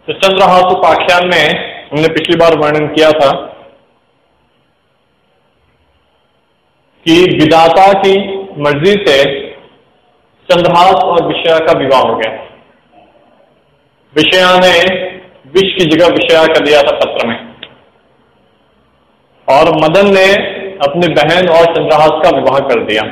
तो चंद्रहास उपाख्यान में हमने पिछली बार वर्णन किया था कि विधाता की मर्जी से चंद्रहास और विषया का विवाह हो गया। विषया ने विष की जगह विषया कर दिया था पत्र में, और मदन ने अपनी बहन और चंद्रहास का विवाह कर दिया।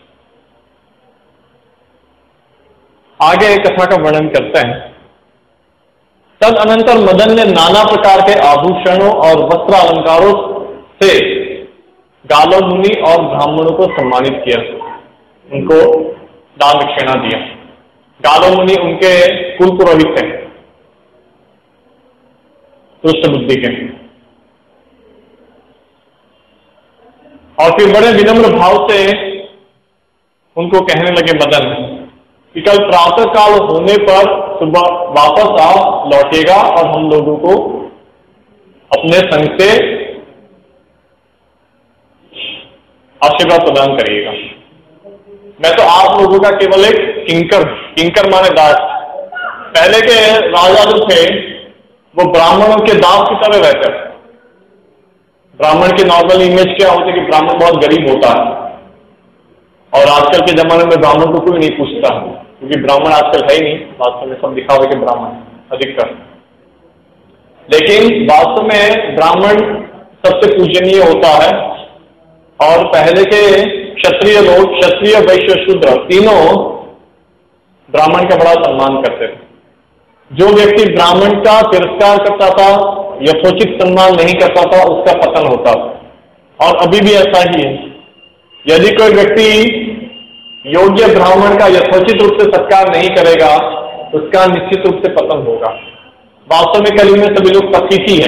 आगे कथा का वर्णन करते हैं। तद अनंतर मदन ने नाना प्रकार के आभूषणों और वस्त्र अलंकारों से गालो मुनि और ब्राह्मणों को सम्मानित किया, उनको दान दक्षिणा दिया। गालो मुनि उनके कुल पुरोहित थे, दुष्ट बुद्धि के। और फिर बड़े विनम्र भाव से उनको कहने लगे मदन कि कल प्रातः काल होने पर सुबह वापस आप लौटिएगा और हम लोगों को अपने संग से आशीर्वाद प्रदान करिएगा। मैं तो आप लोगों का केवल एक किंकर माने दास। पहले के राजा जो थे वो ब्राह्मणों के दास की तरह रहते थे। ब्राह्मण की नॉर्मल इमेज क्या होती है कि ब्राह्मण बहुत गरीब होता है, और आजकल के जमाने में ब्राह्मण को कोई नहीं पूछता, क्योंकि ब्राह्मण आजकल है ही नहीं। वास्तव में सब दिखावे के ब्राह्मण अधिकतर, लेकिन वास्तव में ब्राह्मण सबसे पूजनीय होता है। और पहले के क्षत्रिय लोग, क्षत्रिय वैश्य शूद्र तीनों ब्राह्मण का बड़ा सम्मान करते थे। जो व्यक्ति ब्राह्मण का तिरस्कार करता था, यथोचित सम्मान नहीं करता था, उसका पतन होता था। और अभी भी ऐसा ही है। यदि कोई व्यक्ति योग्य ब्राह्मण का यथोचित रूप से सत्कार नहीं करेगा, उसका निश्चित रूप से पतन होगा। वास्तव में कलयुग में सभी लोग पतित ही हैं।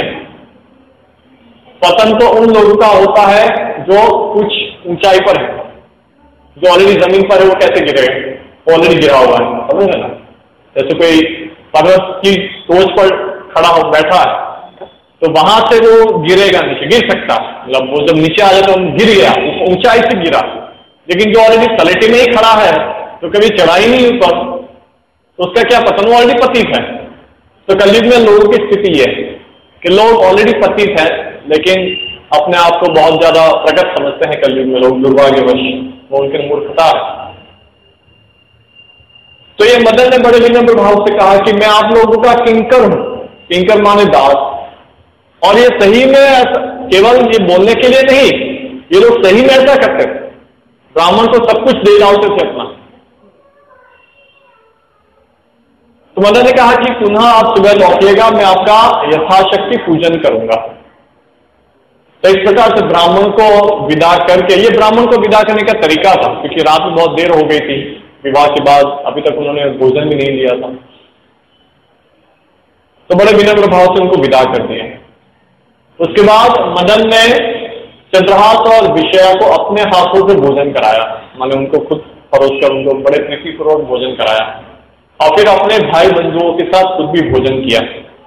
पतन तो उन लोगों का होता है जो कुछ ऊंचाई पर है, जो ऑलरेडी जमीन पर है। वो कैसे गिरेगा? ऑलरेडी गिरा हुआ है, समझ रहे ना? जैसे कोई पर्वत की टोच पर खड़ा हो बैठा है, तो वहां से वो गिरेगा नीचे, गिर सकता है। मतलब वो जब नीचे आ जाए तो गिर गया, ऊंचाई से गिरा। लेकिन जो ऑलरेडी तलेटी में ही खड़ा है, तो कभी चढ़ा ही नहीं ऊपर, तो उसका क्या पतन? वो ऑलरेडी पतित है। तो कलयुग में लोगों की स्थिति है कि लोग ऑलरेडी पतित है, लेकिन अपने आप को बहुत ज्यादा प्रकट समझते हैं। कलयुग में लोग दुर्भाग्यवश, वो उनकी मूर्खता है। तो ये मदन ने बड़े विनम्र भाव से कहा कि मैं आप लोगों का किंकर हूं। किंकर माने दास। और ये सही में केवल ये बोलने के लिए नहीं, ये लोग सही में ऐसा करते थे। ब्राह्मण को सब कुछ दे डालते थे अपना। तो मदन ने कहा कि पुनः आप सुबह लौटिएगा, मैं आपका यथाशक्ति पूजन करूंगा। तो इस प्रकार से ब्राह्मण को विदा करके, ये ब्राह्मण को विदा करने का तरीका था, क्योंकि रात में बहुत देर हो गई थी विवाह के बाद, अभी तक उन्होंने भोजन भी नहीं लिया था। तो बड़े विनम्र भाव से उनको विदा कर दिया। उसके बाद मदन ने चंद्रहास और विषया को अपने हाथों से भोजन कराया, माने उनको खुद परोसकर उनको बड़े प्रीतिपूर्वक भोजन कराया, और फिर अपने भाई बंधुओं के साथ खुद भी भोजन किया।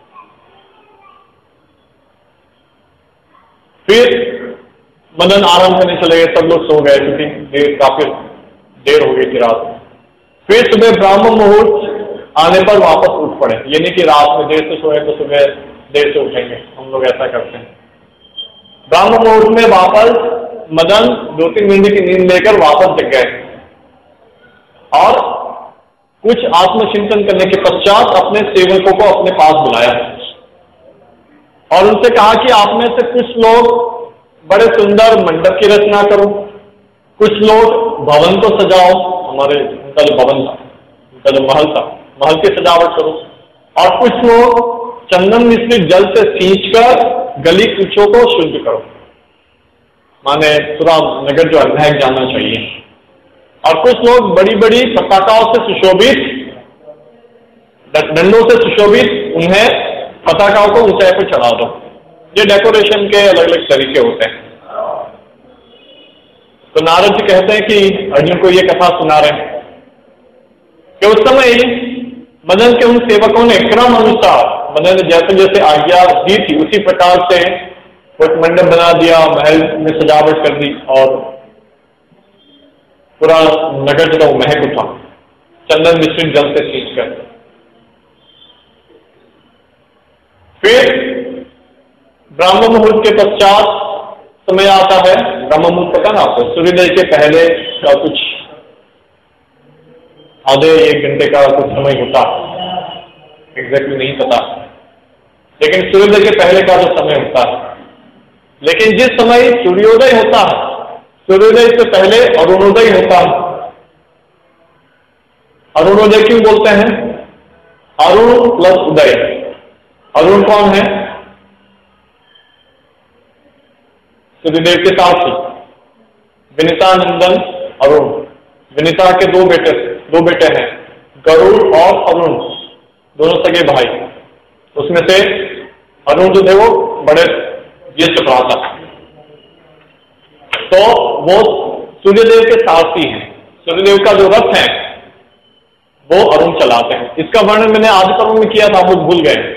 फिर मदन आराम करने चले गए। सब लोग सो गए क्योंकि काफी देर हो गई थी रात में। फिर सुबह ब्राह्म मुहूर्त आने पर वापस उठ पड़े। ये नहीं कि रात में देर से सोए तो सुबह देर से उठेंगे, हम लोग ऐसा करते हैं। ब्राह्म मुहूर्त में वापस मदन 2-3 महीने की नींद लेकर वापस जग गए, और कुछ आत्मचिंतन करने के पश्चात अपने सेवकों को अपने पास बुलाया और उनसे कहा कि आप में से कुछ लोग बड़े सुंदर मंडप की रचना करो, कुछ लोग भवन को सजाओ, हमारे उनका जो भवन था, उनका जो महल था, महल की सजावट करो, और कुछ लोग चंदन मिश्रित जल से सींचकर गली कूचों को शुद्ध करो, माने पूरा नगर जो है महक जाना चाहिए। और कुछ लोग बड़ी बड़ी पताकाओं से सुशोभित, डंडों से सुशोभित उन्हें पताकाओं को ऊंचाई पर चढ़ा दो। ये डेकोरेशन के अलग अलग तरीके होते हैं। तो नारद जी कहते हैं कि अर्जुन को ये कथा सुना रहे हैं कि उस समय मदन के उन सेवकों ने क्रम अनुसार मदन ने जैसे जैसे आज्ञा दी थी उसी प्रकार से एक मंडप बना दिया, महल में सजावट कर दी, और पूरा नगर जो महक उठा चंदन मिश्रित जल से सींच कर। फिर ब्राह्म मुहूर्त के पश्चात समय आता है। ब्रह्म मुहूर्त पता ना आपको, सूर्योदय के पहले का कुछ आधे 1 घंटे का कुछ समय होता है, एग्जैक्टली नहीं पता, लेकिन सूर्योदय के पहले का जो समय होता है। लेकिन जिस समय सूर्योदय होता है, सूर्योदय से पहले अरुणोदय होता है। अरुणोदय क्यों बोलते हैं? अरुण प्लस उदय। अरुण कौन है? सूर्यदेव के सारथी विनीता नंदन अरुण। विनीता के दो बेटे हैं, गरुड़ और अरुण, दोनों सगे भाई। उसमें से अरुण जो थे वो बड़े ज्येष्ठ भ्राता, तो वो सूर्यदेव के सारथी हैं। सूर्यदेव का जो रथ है वो अरुण चलाते हैं। इसका वर्णन मैंने आदि पर्व में किया था, हम लोग भूल गए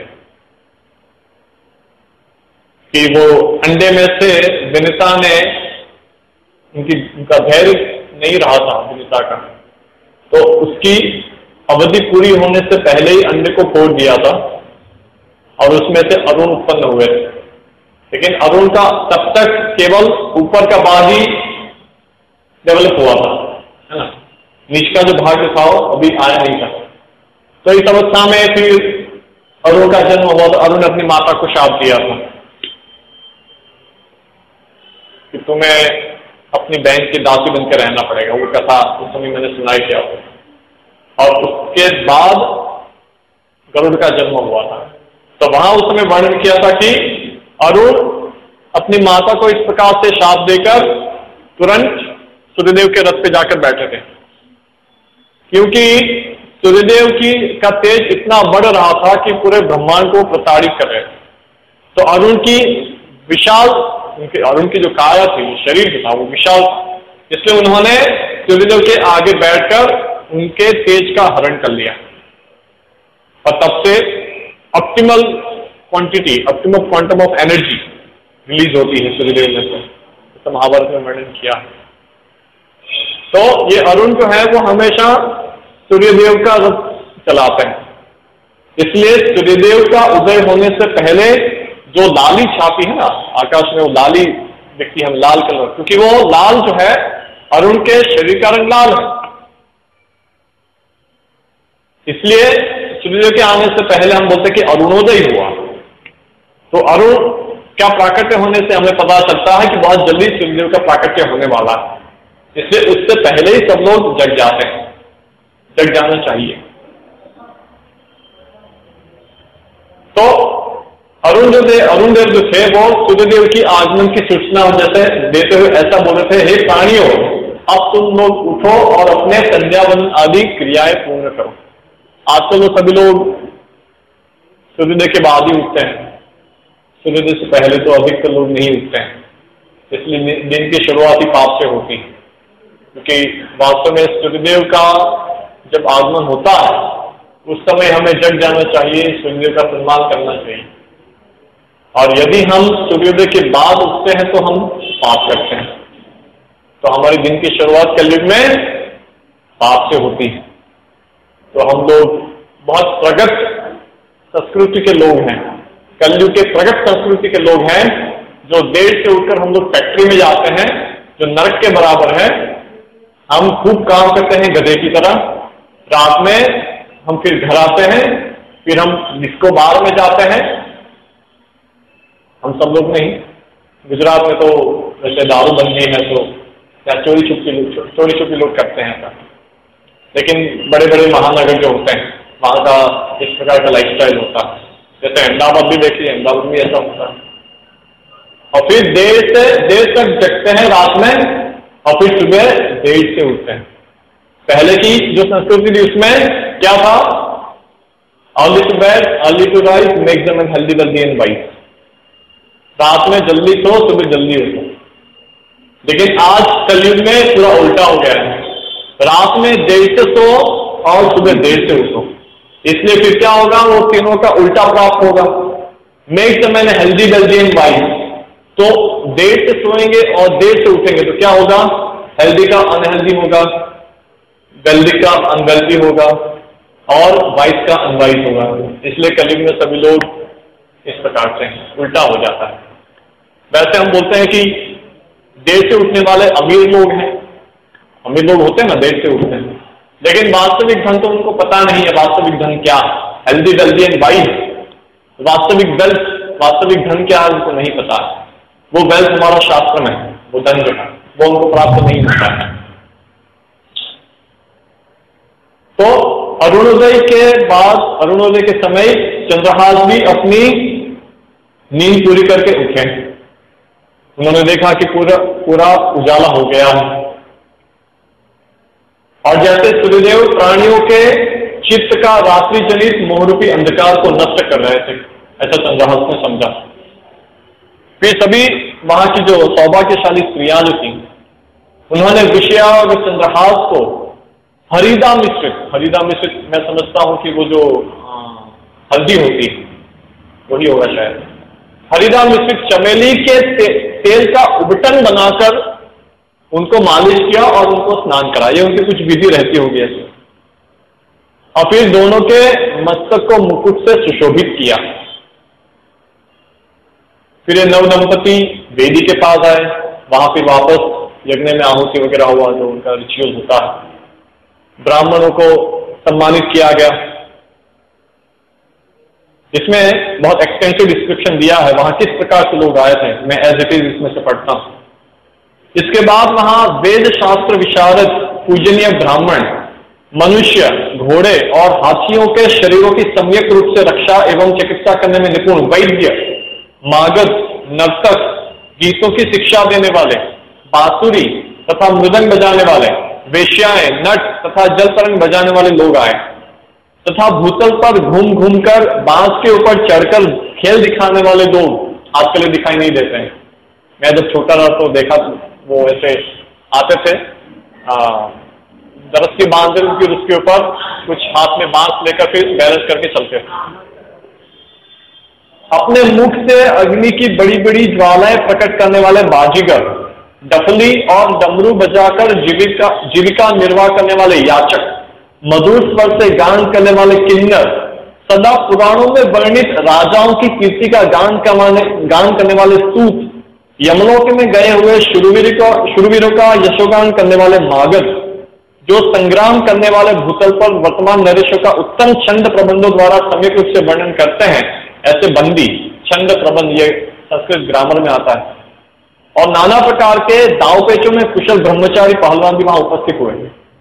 कि वो अंडे में से विनीता ने, उनका धैर्य नहीं रहा था विनीता का, तो उसकी अवधि पूरी होने से पहले ही अंडे को फोड़ दिया था और उसमें से अरुण उत्पन्न हुए। लेकिन अरुण का तब तक केवल ऊपर का भाग ही डेवलप हुआ था, है ना, नीचे का जो भाग था वो अभी आया नहीं था। तो इस अवस्था में फिर अरुण का जन्म हुआ तो अरुण ने अपनी माता को शाप दिया था कि तुम्हें अपनी बहन की दासी बनकर रहना पड़ेगा। वो कथा उस समय मैंने सुनाई किया और उसके बाद गरुड़ का जन्म हुआ था। तो वहां उस समय वर्णन किया था कि अरुण अपनी माता को इस प्रकार से शाप देकर तुरंत सूर्यदेव के रथ पे जाकर बैठे थे, क्योंकि सूर्यदेव का तेज इतना बढ़ रहा था कि पूरे ब्रह्मांड को प्रताड़ित कर रहे थे। तो अरुण की जो काया थी, शरीर था, वो विशाल, इसलिए उन्होंने सूर्यदेव के आगे बैठकर उनके तेज का हरण कर लिया और तब से optimal quantum of energy release होती है सूर्यदेव में से। तो महाभारत में वर्णन किया। तो ये अरुण जो है वो हमेशा सूर्यदेव का रथ चलाते हैं। इसलिए सूर्यदेव का उदय होने से पहले जो लाली छापी है ना आकाश में, वो लाली दिखती है, लाल कलर, क्योंकि वो लाल जो है अरुण के शरीर का रंग लाल है। इसलिए सूर्यदेव के आने से पहले हम बोलते हैं कि अरुणोदय हुआ। तो अरुण क्या प्राकट्य होने से हमें पता चलता है कि बहुत जल्दी सूर्यदेव का प्राकट्य होने वाला है। इसलिए उससे पहले ही सब लोग जग जाते हैं, जग जाना चाहिए। तो अरुण देव जो थे वो सूर्यदेव की आगमन की सूचना जैसे देते हुए ऐसा बोले थे, हे प्राणियों, अब तुम लोग उठो और अपने संध्यावंदन आदि क्रियाएं पूर्ण करो। आजकल तो सभी लोग सूर्योदय के बाद ही उठते हैं, सूर्योदय से पहले तो अधिकतर लोग नहीं उठते हैं। इसलिए दिन की शुरुआत ही पाप से होती है, क्योंकि वास्तव में सूर्यदेव का जब आगमन होता है उस समय हमें जग जाना चाहिए, सूर्यदेव का सम्मान करना चाहिए। और यदि हम सूर्योदय के बाद उठते हैं तो हम पाप करते हैं। तो हमारी दिन की शुरुआत कलयुग में पाप से होती है। तो हम लोग बहुत प्रगत संस्कृति के लोग हैं, कलयुग के प्रगत संस्कृति के लोग हैं, जो देर से उठकर हम लोग फैक्ट्री में जाते हैं, जो नरक के बराबर है। हम खूब काम करते हैं गधे की तरह, रात में हम फिर घर आते हैं, फिर हम डिस्को बार में जाते हैं। हम सब लोग नहीं, गुजरात में तो जैसे दारूबंदी है तो या चोरी छुपी लोग करते हैं। लेकिन बड़े बड़े महानगर जो होते हैं वहां का इस प्रकार का लाइफस्टाइल होता है। जैसे अहमदाबाद भी देखिए, अहमदाबाद में ऐसा होता है। और फिर देर तक जगते हैं रात में और फिर सुबह देर से उठते हैं। पहले की जो संस्कृति थी उसमें क्या था? Early to bed, early to rise, make them healthy and wise. रात में जल्दी सो, सुबह जल्दी उठो। लेकिन आज कलयुग में पूरा उल्टा हो गया है, रात में देर से सो और सुबह देर से उठो। इसलिए फिर क्या होगा? वो तीनों का उल्टा प्राप्त होगा। Make the man healthy and wise. तो देर से सोएंगे और देर से उठेंगे तो क्या होगा? हेल्दी का अनहेल्दी होगा, वेल्दी का अनवेल्दी होगा और वाइज का अनवाइज होगा। इसलिए कलयुग में सभी लोग इस प्रकार से उल्टा हो जाता है। वैसे हम बोलते हैं कि देर से उठने वाले अमीर लोग हैं, अमीर लोग होते हैं ना, देर से उठते हैं, लेकिन वास्तविक धन तो उनको पता नहीं है। वास्तविक धन क्या, हेल्दी वेल्दी एंड वाइज, वास्तविक वेल्थ, वास्तविक धन क्या है उनको नहीं पता है। वो वेल्थ हमारा शास्त्र में है, वो धन जो है वो उनको प्राप्त नहीं होता है। तो अरुणोदय के बाद, अरुणोदय के समय चंद्रहास भी अपनी नींद पूरी करके उठे। उन्होंने देखा कि पूरा उजाला हो गया है, और जैसे सूर्यदेव प्राणियों के चित्त का रात्रि जनित मोहरूपी अंधकार को नष्ट कर रहे थे, ऐसा चंद्रहास ने समझा। फिर सभी वहां की जो सौभाग्यशाली स्त्रियां जो थी, उन्होंने विषयाग चंद्रहास को हरिदा मिश्रित मैं समझता हूं कि वो जो हल्दी होती है वही होगा शायद, हरिदा मिश्रित चमेली के तेल का उबटन बनाकर उनको मालिश किया और उनको स्नान कराया। ये उनकी कुछ विधि रहती होगी ऐसे। और फिर दोनों के मस्तक को मुकुट से सुशोभित किया। फिर ये नव दंपति वेदी के पास आए, वहां फिर वापस यज्ञ में आहुति वगैरह हुआ, जो उनका रिचुअल होता है। ब्राह्मणों को सम्मानित किया गया, इसमें बहुत एक्सटेंसिव डिस्क्रिप्शन दिया है वहां किस प्रकार से लोग आए थे। मैं एज इट इज इसमें से पढ़ता हूं। इसके बाद वहां वेद शास्त्र विशारद पूजनीय ब्राह्मण मनुष्य, घोड़े और हाथियों के शरीरों की सम्यक रूप से रक्षा एवं चिकित्सा करने में निपुण वैद्य, मागध, नर्तक, गीतों की शिक्षा देने वाले, बांसुरी तथा मृदंग बजाने वाले, वेश्याएं, नट तथा जल तरंग बजाने वाले लोग आए, तथा भूतल पर घूम घूम कर बांस के ऊपर चढ़कर खेल दिखाने वाले लोग आजकल दिखाई नहीं देते हैं। मैं जब छोटा रहा तो देखा, वो ऐसे आते थे, रस्सी बांध कर फिर उसके ऊपर कुछ हाथ में बांस लेकर फिर बैलेंस करके चलते थे। अपने मुख से अग्नि की बड़ी बड़ी ज्वालाएं प्रकट करने वाले बाजीगर, डफली और डमरू बजाकर जीविका निर्वाह करने वाले याचक, मधुर स्वर से गान करने वाले किन्नर, सदा पुराणों में वर्णित राजाओं की कीर्ति का गान करने वाले सूत, यमलोक में गए हुए शूरवीरों का यशोगान करने वाले मागध, जो संग्राम करने वाले भूतल पर वर्तमान नरेशों का उत्तम छंद प्रबंधों द्वारा सम्यक रूप से वर्णन करते हैं, ऐसे बंदी छंद प्रबंध, ये संस्कृत ग्रामर में आता है। और नाना प्रकार के दाव पेचों में कुशल ब्रह्मचारी पहलवान भी वहां उपस्थित हुए।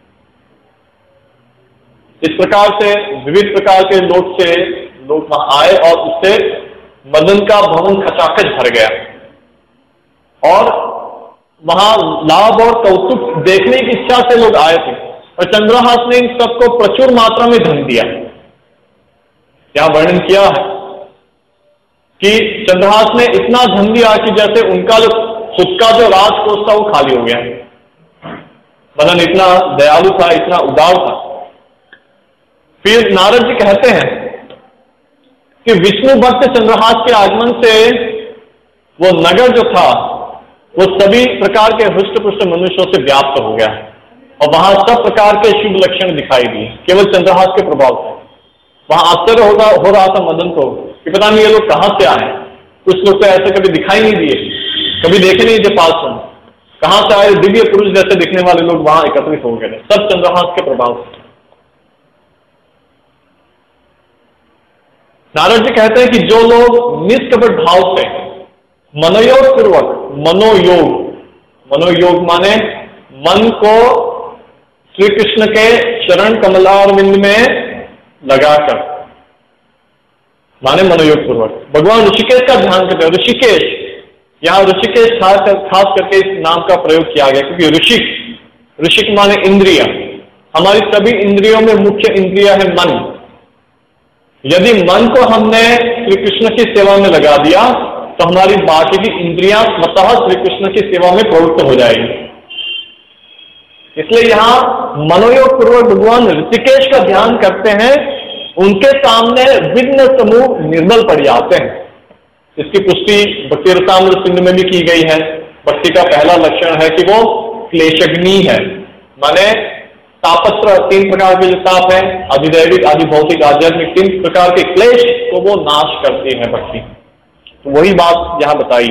इस प्रकार से विविध प्रकार के लोग वहां आए और उससे मदन का भवन खचाखच भर गया, और वहां लाभ और कौतुक देखने की इच्छा से लोग आए थे। और चंद्रहास ने इन सबको प्रचुर मात्रा में धन दिया। यहां वर्णन किया है कि चंद्रहास ने इतना धन दिया कि जैसे उनका जो खुद का जो राजकोष था वो खाली हो गया। मदन इतना दयालु था, इतना उदार था। फिर नारद जी कहते हैं कि विष्णु भक्त चंद्रहास के आगमन से वो नगर जो था वो सभी प्रकार के हृष्ट पुष्ट मनुष्यों से व्याप्त हो गया, और वहां सब प्रकार के शुभ लक्षण दिखाई दिए केवल चंद्रहास के प्रभाव से। वहां आश्चर्य हो रहा था मदन को कि पता नहीं ये लोग कहां से आए। कुछ लोग तो ऐसे कभी दिखाई नहीं दिए, कभी देखे नहीं थे पास में, कहां से आए दिव्य पुरुष जैसे दिखने वाले लोग वहां एकत्रित हो गए, सब चंद्रहास के प्रभाव से। नारद जी कहते हैं कि जो लोग निष्कपट भाव से मनोयोग पूर्वक, मनोयोग माने मन को श्री कृष्ण के चरण कमलारविंद में लगाकर, माने मनोयोग पूर्वक भगवान ऋषिकेश का ध्यान करते हैं। ऋषिकेश, यहां ऋषिकेश खास करके इस नाम का प्रयोग किया गया क्योंकि ऋषिक माने इंद्रिया। हमारी सभी इंद्रियों में मुख्य इंद्रिया है मन। यदि मन को हमने श्री कृष्ण की सेवा में लगा दिया तो हमारी बाकी की इंद्रियां स्वतः श्री कृष्ण की सेवा में प्रवृत्त हो जाएगी। इसलिए यहां मनोयोग पूर्वक भगवान ऋषिकेश का ध्यान करते हैं, उनके सामने विघ्न समूह निर्मल पड़ जाते हैं। इसकी पुष्टि भक्ति रसामृत सिंधु में भी की गई है। भक्ति का पहला लक्षण है कि वो क्लेशग्नि है, माने तापत्र, 3 प्रकार के जो ताप है, अधिदैविक, अधिभौतिक, आध्यात्मिक, 3 प्रकार के क्लेश को वो नाश करती है भक्ति। तो वही बात यहां बताई।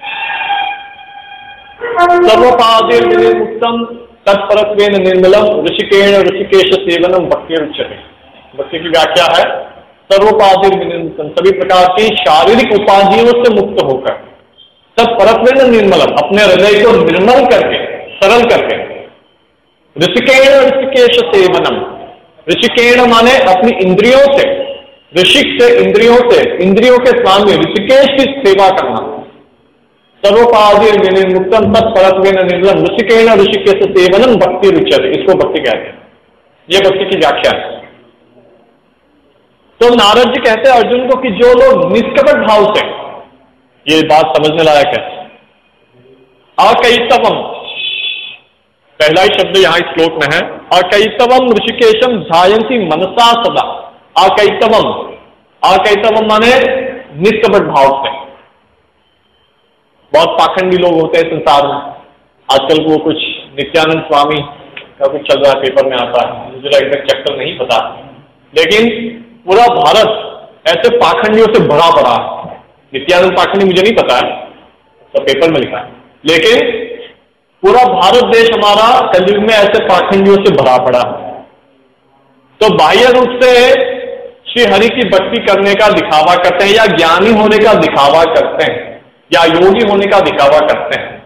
सर्वपादेर विनिर्मुक्तम तत्परत्वेन निर्मलम ऋषिकेण ऋषिकेश सेवनम भक्ति उच्यते। भक्ति की व्याख्या है सर्वपादेर विनिर्मुक्तम, सभी प्रकार की शारीरिक उपाधियों से मुक्त होकर, तत्परत्वेन निर्मलम, अपने हृदय को निर्मल करके, सरल करके, ऋषिकेण ऋषिकेश सेवनम, ऋषिकेण माने अपनी इंद्रियों से, ऋषिक से इंद्रियों से, इंद्रियों के स्वामी ऋषिकेश की सेवा करना। सर्वपादेर विनिर्मुक्तम तत्परत्वेन निर्मलम ऋषिकेण ऋषिकेश सेवनम भक्ति रुच्यते, इसको भक्ति कहते हैं। यह भक्ति की व्याख्या है। तो नारद जी कहते हैं अर्जुन को कि जो लोग निष्कपट भाव से, ये बात समझने लायक है, अकैतवम, पहला ही शब्द यहां इस श्लोक में है, अकैतवम ऋषिकेशम ध्यायन्ति मनसा सदा। अकैतवम, अकैतवम माने निष्कपट भाव से। बहुत पाखंडी लोग होते हैं संसार में, आजकल वो कुछ नित्यानंद स्वामी का कुछ चल रहा है, पेपर में आता है, मुझे एग्जैक्ट चैप्टर नहीं पता, लेकिन पूरा भारत ऐसे पाखंडियों से भरा पड़ा है। नित्यानंद पाखंडी मुझे नहीं पता है, तो पेपर में लिखा है, लेकिन पूरा भारत देश हमारा कलयुग में ऐसे पाखंडियों से भरा पड़ा है। तो बाह्य रूप से श्री हरि की भक्ति करने का दिखावा करते हैं, या ज्ञानी होने का दिखावा करते हैं, या योगी होने का दिखावा करते हैं।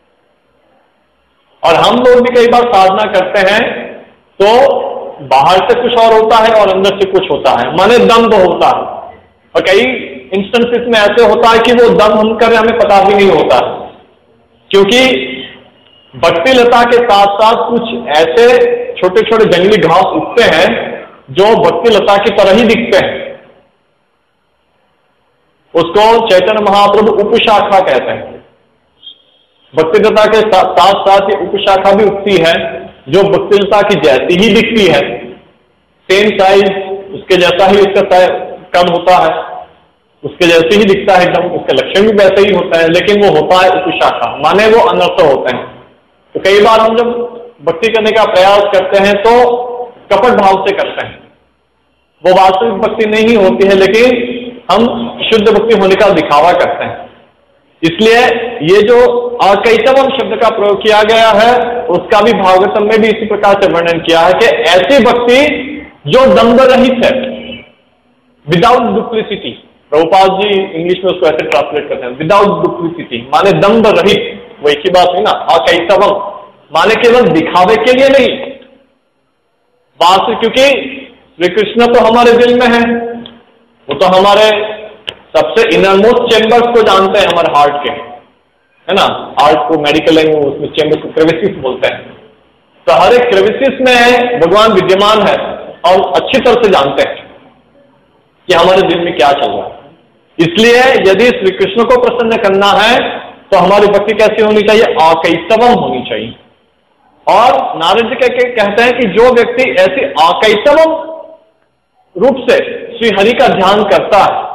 और हम लोग भी कई बार साधना करते हैं तो बाहर से कुछ और होता है और अंदर से कुछ होता है, माने दम्भ होता है। और कई इंस्टेंसेस में ऐसे होता है कि वो दम्भ हम कर रहे हमें पता भी नहीं होता, क्योंकि भक्ति लता के साथ साथ कुछ ऐसे छोटे छोटे जंगली घास उगते हैं जो भक्ति लता की तरह ही दिखते हैं। उसको चैतन्य महाप्रभु उपशाखा कहते हैं। भक्ति लता के साथ साथ ये उपशाखा भी उगती है जो भक्ति लता की जैसी ही दिखती है, सेम साइज, उसके जैसा ही उसका कद होता है, उसके जैसे ही दिखता है एकदम, उसके लक्षण भी वैसे ही होता है, लेकिन वो होता है उपशाखा, माने वो अनर्थ होते हैं। तो कई बार हम जब भक्ति करने का प्रयास करते हैं तो कपट भाव से करते हैं, वो वास्तविक भक्ति नहीं होती है, लेकिन हम शुद्ध भक्ति होने का दिखावा करते हैं। इसलिए ये जो अकैतवम शब्द का प्रयोग किया गया है, उसका भी भागवतम में भी इसी प्रकार से वर्णन किया है कि ऐसी भक्ति जो दंभ रहित है, without duplicity. Prabhupada ji English में उसको ऐसे ट्रांसलेट करते हैं, विदाउट डुप्लिसिटी माने दंभ रहित। वो एक ही बात है ना, अकैतवम माने केवल दिखावे के लिए नहीं, वास्तव, क्योंकि श्री कृष्ण तो हमारे दिल में है, वो तो हमारे सबसे इनरमोस्ट चेंबर्स को जानते हैं, हमारे हार्ट के, है ना। हार्ट को मेडिकल लैंग्वेज उसमें चेंबर्स को क्रेविसिस बोलते हैं। तो हर एक क्रेविसिस में भगवान विद्यमान है और अच्छी तरह से जानते हैं कि हमारे दिल में क्या चल रहा है। इसलिए यदि श्री कृष्ण को प्रसन्न करना है तो हमारी भक्ति कैसी होनी चाहिए? अकैतवम होनी चाहिए। और नारद जी कहते हैं कि जो व्यक्ति ऐसी अकैतवम रूप से श्री हरि का ध्यान करता है,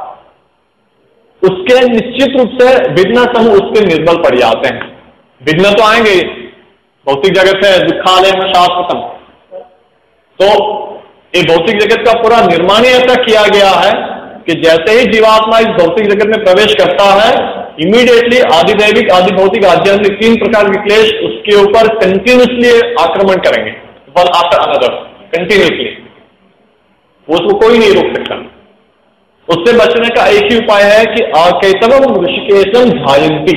उसके निश्चित रूप से विघ्न समूह उसके निर्बल पड़ जाते हैं। विघ्न तो आएंगे, भौतिक जगत है दुखालय में शाश्वतम। तो ये भौतिक जगत का पूरा निर्माण ही ऐसा किया गया है कि जैसे ही जीवात्मा इस भौतिक जगत में प्रवेश करता है, इमीडिएटली आदिदैविक, आदिभौतिक, आध्यात्मिक 3 प्रकार के क्लेश उसके ऊपर कंटिन्यूसली आक्रमण करेंगे, वन आफ्टर अनदर, कंटिन्यूसली। उसको कोई नहीं रोक सकता। उससे बचने का एक ही उपाय है कि अकैतवम ऋषिकेशम ध्यायन्ति।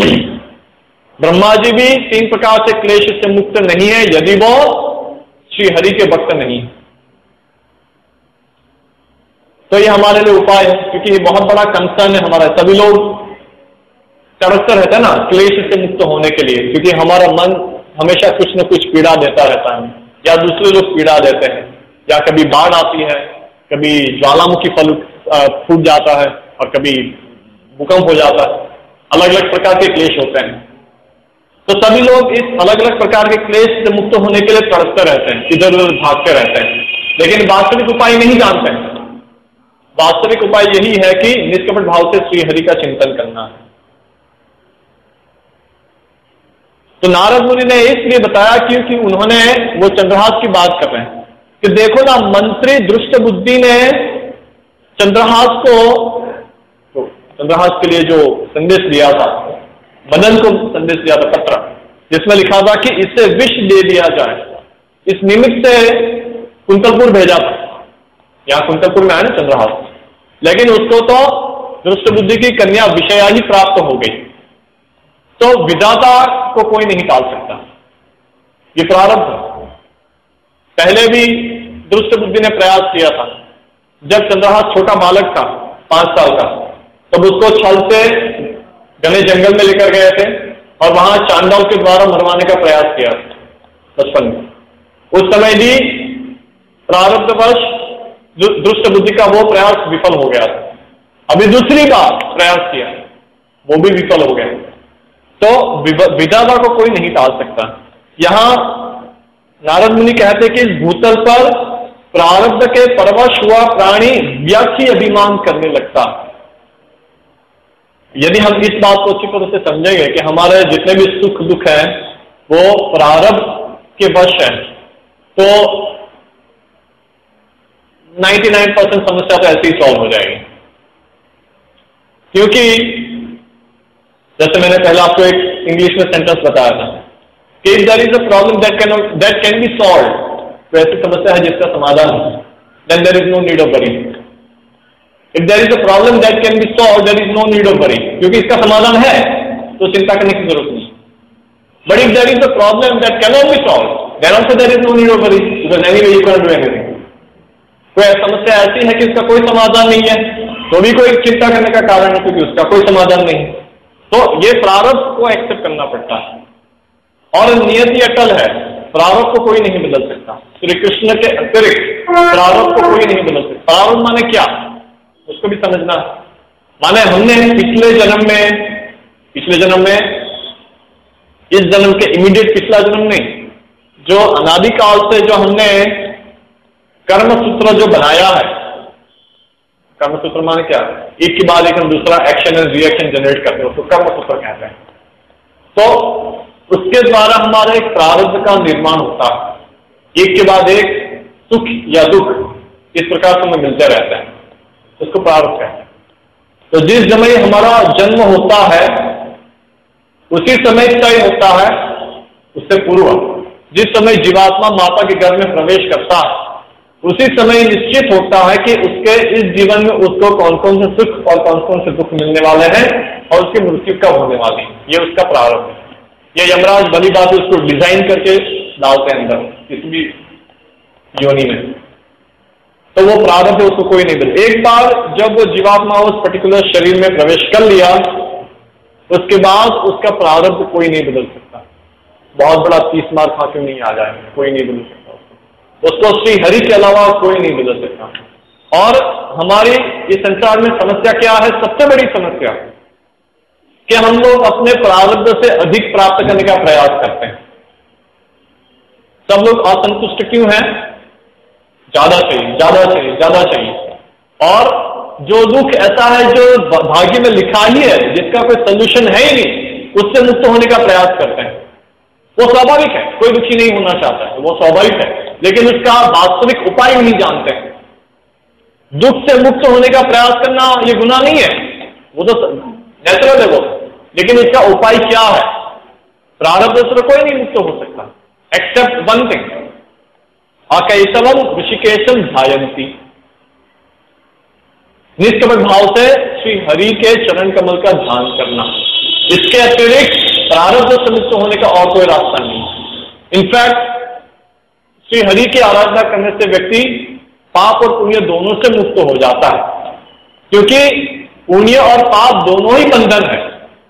ब्रह्मा जी भी 3 प्रकार से क्लेश से मुक्त नहीं है यदि वो श्री हरि के भक्त नहीं है। तो ये हमारे लिए उपाय है, क्योंकि ये बहुत बड़ा कंसर्न है हमारा। सभी लोग तड़पते रहते हैं ना क्लेश से मुक्त होने के लिए, क्योंकि हमारा मन हमेशा कुछ न कुछ पीड़ा देता रहता है, या दूसरे लोग पीड़ा देते हैं, या कभी बाढ़ आती है, कभी ज्वालामुखी फूट जाता है, और कभी भूकंप हो जाता है। अलग अलग प्रकार के क्लेश होते हैं। तो सभी लोग इस अलग अलग प्रकार के क्लेश से मुक्त होने के लिए तड़पते रहते हैं, इधर उधर भागते रहते हैं, लेकिन वास्तविक उपाय नहीं जानते हैं। वास्तविक उपाय यही है कि निष्कपट भाव से श्री हरि का चिंतन करना है। तो नारद मुनि ने इसलिए बताया क्योंकि उन्होंने, वो चंद्रहास की बात कर रहे हैं कि देखो ना, मंत्री दुष्ट बुद्धि ने चंद्रहास को, तो चंद्रहास के लिए जो संदेश दिया था, मदन को संदेश दिया था पत्र, जिसमें लिखा था कि इससे विष दे दिया जाए, इस निमित्त से कुंतलपुर भेजा था। यहां कुंतलपुर में है ना चंद्रहास, लेकिन उसको तो दुष्ट बुद्धि की कन्या विषया ही प्राप्त हो गई। तो विधाता को कोई नहीं टाल सकता, ये प्रारब्ध है। पहले भी दुष्ट बुद्धि ने प्रयास किया था। जब चंद्रहास छोटा बालक था 5 साल का, तब उसको छल से घने जंगल में लेकर गए थे और वहां चांडाल के द्वारा मरवाने का प्रयास किया बचपन में। उस समय भी प्रारब्धवश दुष्ट बुद्धि का वो प्रयास विफल हो गया था। अभी दूसरी बार प्रयास किया, वो भी विफल हो गया। तो विधाता को कोई नहीं टाल सकता। यहां नारद मुनि कहते कि इस भूतल पर प्रारब्ध के परवश हुआ प्राणी व्याख्या अभिमान करने लगता। यदि हम इस बात को अच्छी तरह से समझेंगे कि हमारे जितने भी सुख दुख हैं वो प्रारब्ध के वश है, तो 99% समस्या तो ऐसे ही सॉल्व हो जाएगी। क्योंकि जैसे मैंने पहले आपको एक इंग्लिश में सेंटेंस बताया था कि if there is a problem that can be solve, तो ऐसी समस्या है जिसका समाधान है, then there is no need of worry. If there is a problem that can be solve, there is no need of worry, क्योंकि इसका समाधान है तो चिंता करने की जरूरत नहीं। But if there is a problem that can not be solve, then also there is no need of worry, because anyway you can do anything. कोई समस्या ऐसी है कि इसका कोई समाधान नहीं है, तो भी कोई चिंता करने का कारण है, क्योंकि उसका कोई समाधान नहीं। तो ये प्रारब्ध को एक्सेप्ट करना पड़ता है, और नियति अटल है, प्रारब्ध को कोई नहीं बदल सकता। श्री कृष्ण के अतिरिक्त प्रारब्ध को कोई नहीं बदल सकता। प्रारब्ध माने क्या, उसको भी समझना। माने हमने पिछले जन्म में, इस जन्म के इमीडिएट पिछला जन्म नहीं, जो अनादिकाल से जो हमने कर्म सूत्र जो बनाया है, कर्म सूत्र माने क्या, एक के बाद एक हम दूसरा एक्शन एंड रिएक्शन जनरेट करते हैं, उसको कर्म सूत्र कहते हैं। तो उसके द्वारा हमारा एक प्रारब्ध का निर्माण होता है, एक के बाद एक सुख या दुख इस प्रकार से हमें मिलते रहते हैं, उसको प्रारब्ध कहते हैं। तो जिस समय हमारा जन्म होता है उसी समय तय होता है, उससे पूर्व जिस समय जीवात्मा माता के गर्भ में प्रवेश करता है, उसी समय निश्चित होता है कि उसके इस जीवन में उसको कौन कौन से सुख और कौन कौन से दुख मिलने वाले हैं और उसकी मृत्यु कब होने वाली है। ये उसका प्रारब्ध है। ये यमराज भली बात उसको डिजाइन करके डालते हैं अंदर किसी भी योनि में, तो वो प्रारब्ध है, उसको कोई नहीं बदल। एक बार जब वो जीवात्मा उस पर्टिकुलर शरीर में प्रवेश कर लिया, उसके बाद उसका प्रारब्ध कोई नहीं बदल सकता। बहुत बड़ा 30 मार खा क्यों नहीं आ जाए, कोई नहीं बदल सकता उसको श्री हरि के अलावा कोई नहीं बदल सकता। और हमारी इस संसार में समस्या क्या है, सबसे बड़ी समस्या कि हम लोग अपने प्रारब्ध से अधिक प्राप्त करने का प्रयास करते हैं। सब लोग असंतुष्ट क्यों हैं, ज्यादा चाहिए, ज्यादा चाहिए, ज्यादा चाहिए। और जो दुख ऐसा है जो भाग्य में लिखा ही है, जिसका कोई सोल्यूशन है ही नहीं, उससे मुक्त होने का प्रयास करते हैं। वो स्वाभाविक है, कोई दुखी नहीं होना चाहता है, वो स्वाभाविक है, लेकिन उसका वास्तविक उपाय नहीं जानते हैं। दुख से मुक्त होने का प्रयास करना ये गुनाह नहीं है, वो तो नेचुरल है वो, लेकिन इसका उपाय क्या है। प्रारब्ध से कोई नहीं मुक्त हो सकता एक्सेप्ट वन थिंग, अकैतवम ऋषिकेशम ध्यायन्ति, निष्कपट भाव से श्री हरि के चरण कमल का ध्यान करना। इसके अतिरिक्त प्रारब्ध से मुक्त होने का और कोई रास्ता नहीं। इनफैक्ट श्री हरि की आराधना करने से व्यक्ति पाप और पुण्य दोनों से मुक्त हो जाता है, क्योंकि पुण्य और पाप दोनों ही बंधन है।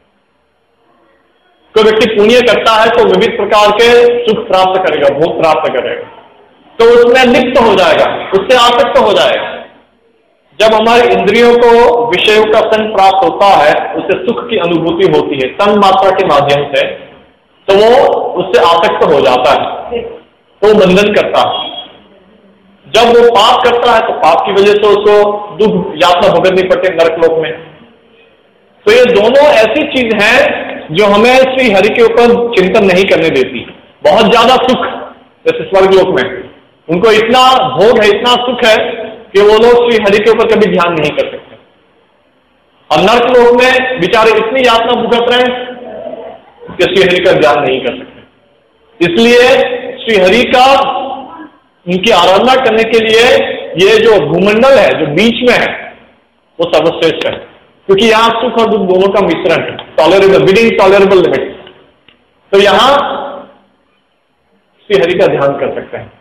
कोई व्यक्ति पुण्य करता है तो विविध प्रकार के सुख प्राप्त करेगा, भोग प्राप्त करेगा, तो उसमें लिप्त हो जाएगा, उससे आसक्त हो जाएगा। जब हमारी इंद्रियों को विषयों का संग प्राप्त होता है, उससे सुख की अनुभूति होती है तन मात्रा के माध्यम से, तो वो उससे आसक्त हो जाता है, तो बंधन करता है। जब वो पाप करता है तो पाप की वजह से उसको दुख यातना भुगतनी पड़ती है नरक लोक में। तो ये दोनों ऐसी चीज हैं जो हमें श्री हरि के ऊपर चिंतन नहीं करने देती। बहुत ज्यादा सुख जैसे स्वर्ग लोक में उनको इतना भोग है, इतना सुख है कि वो लोग श्री हरि के ऊपर कभी ध्यान नहीं कर सकते। और नर्क लोक में बेचारे इतनी यातना भुगत रहे हैं कि श्री हरि का ध्यान नहीं कर सकते। इसलिए श्री हरि का उनकी आराधना करने के लिए ये जो भूमंडल है, जो बीच में है, वो सर्वश्रेष्ठ है, क्योंकि यहां सुख और दुख दोनों का मिश्रण है, टॉलरेबल, विदिन टॉलरेबल लिमिट। तो यहां श्री हरि का ध्यान कर सकते हैं।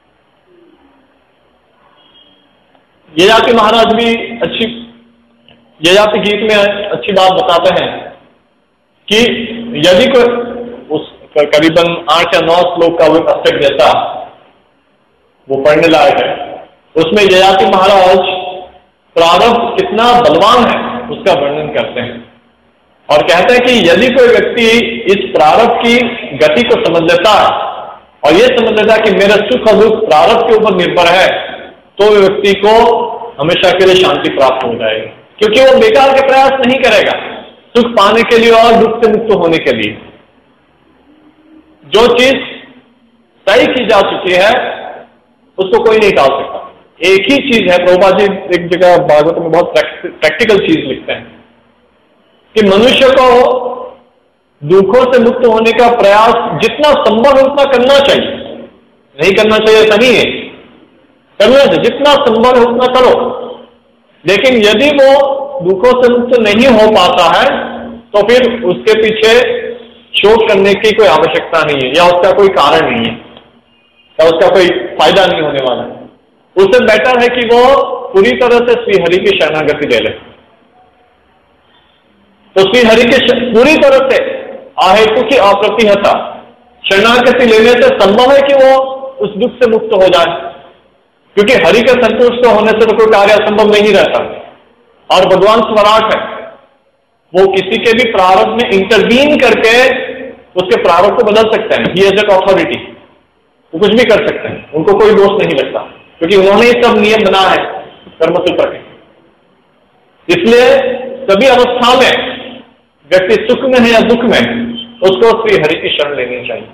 ययाति महाराज भी अच्छी, ययाति गीत में अच्छी बात बताते हैं कि यदि कोई उस करीबन 8 या 9 श्लोक का वो अष्टक जैसा वो पढ़ने लायक है, उसमें ययाति महाराज प्रारब्ध कितना बलवान है उसका वर्णन करते हैं और कहते हैं कि यदि कोई व्यक्ति इस प्रारब्ध की गति को समझ लेता है और ये समझ लेता है कि मेरा सुख और दुख प्रारब्ध के ऊपर निर्भर है, तो व्यक्ति को हमेशा के लिए शांति प्राप्त हो जाएगी, क्योंकि वो बेकार के प्रयास नहीं करेगा सुख पाने के लिए और दुख से मुक्त होने के लिए। जो चीज तय की जा चुकी है उसको कोई नहीं टाल सकता। एक ही चीज है, प्रभुपाद जी एक जगह भागवत में बहुत प्रैक्टिकल चीज लिखते हैं कि मनुष्य को दुखों से मुक्त होने का प्रयास जितना संभव है उतना करना चाहिए। नहीं करना चाहिए ऐसा नहीं है, करना चाहिए, जितना संभव है उतना करो। लेकिन यदि वो दुखों से मुक्त नहीं हो पाता है तो फिर उसके पीछे शोक करने की कोई आवश्यकता नहीं है, या उसका कोई कारण नहीं है, या उसका कोई फायदा नहीं होने वाला है। उससे बेटर है कि वो पूरी तरह से श्री हरि की शरणागति ले ले। तो श्री हरि के पूरी तरह से आहेतु की अप्रतिहता शरणागति लेने से संभव है कि वो उस दुख से मुक्त हो जाए, क्योंकि हरि के संतुष्ट होने से तो कोई कार्य असंभव नहीं रहता। और भगवान स्वराट है, वो किसी के भी प्रारब्ध में इंटरवीन करके उसके प्रारब्ध को बदल सकते हैं। ही इज एन अथॉरिटी, वो कुछ भी कर सकते हैं, उनको कोई दोष नहीं लगता, क्योंकि उन्होंने ही सब नियम बना है कर्मसूत्र के। इसलिए सभी अवस्था में व्यक्ति सुख में है या दुख में, उसको श्री हरि की शरण लेनी चाहिए।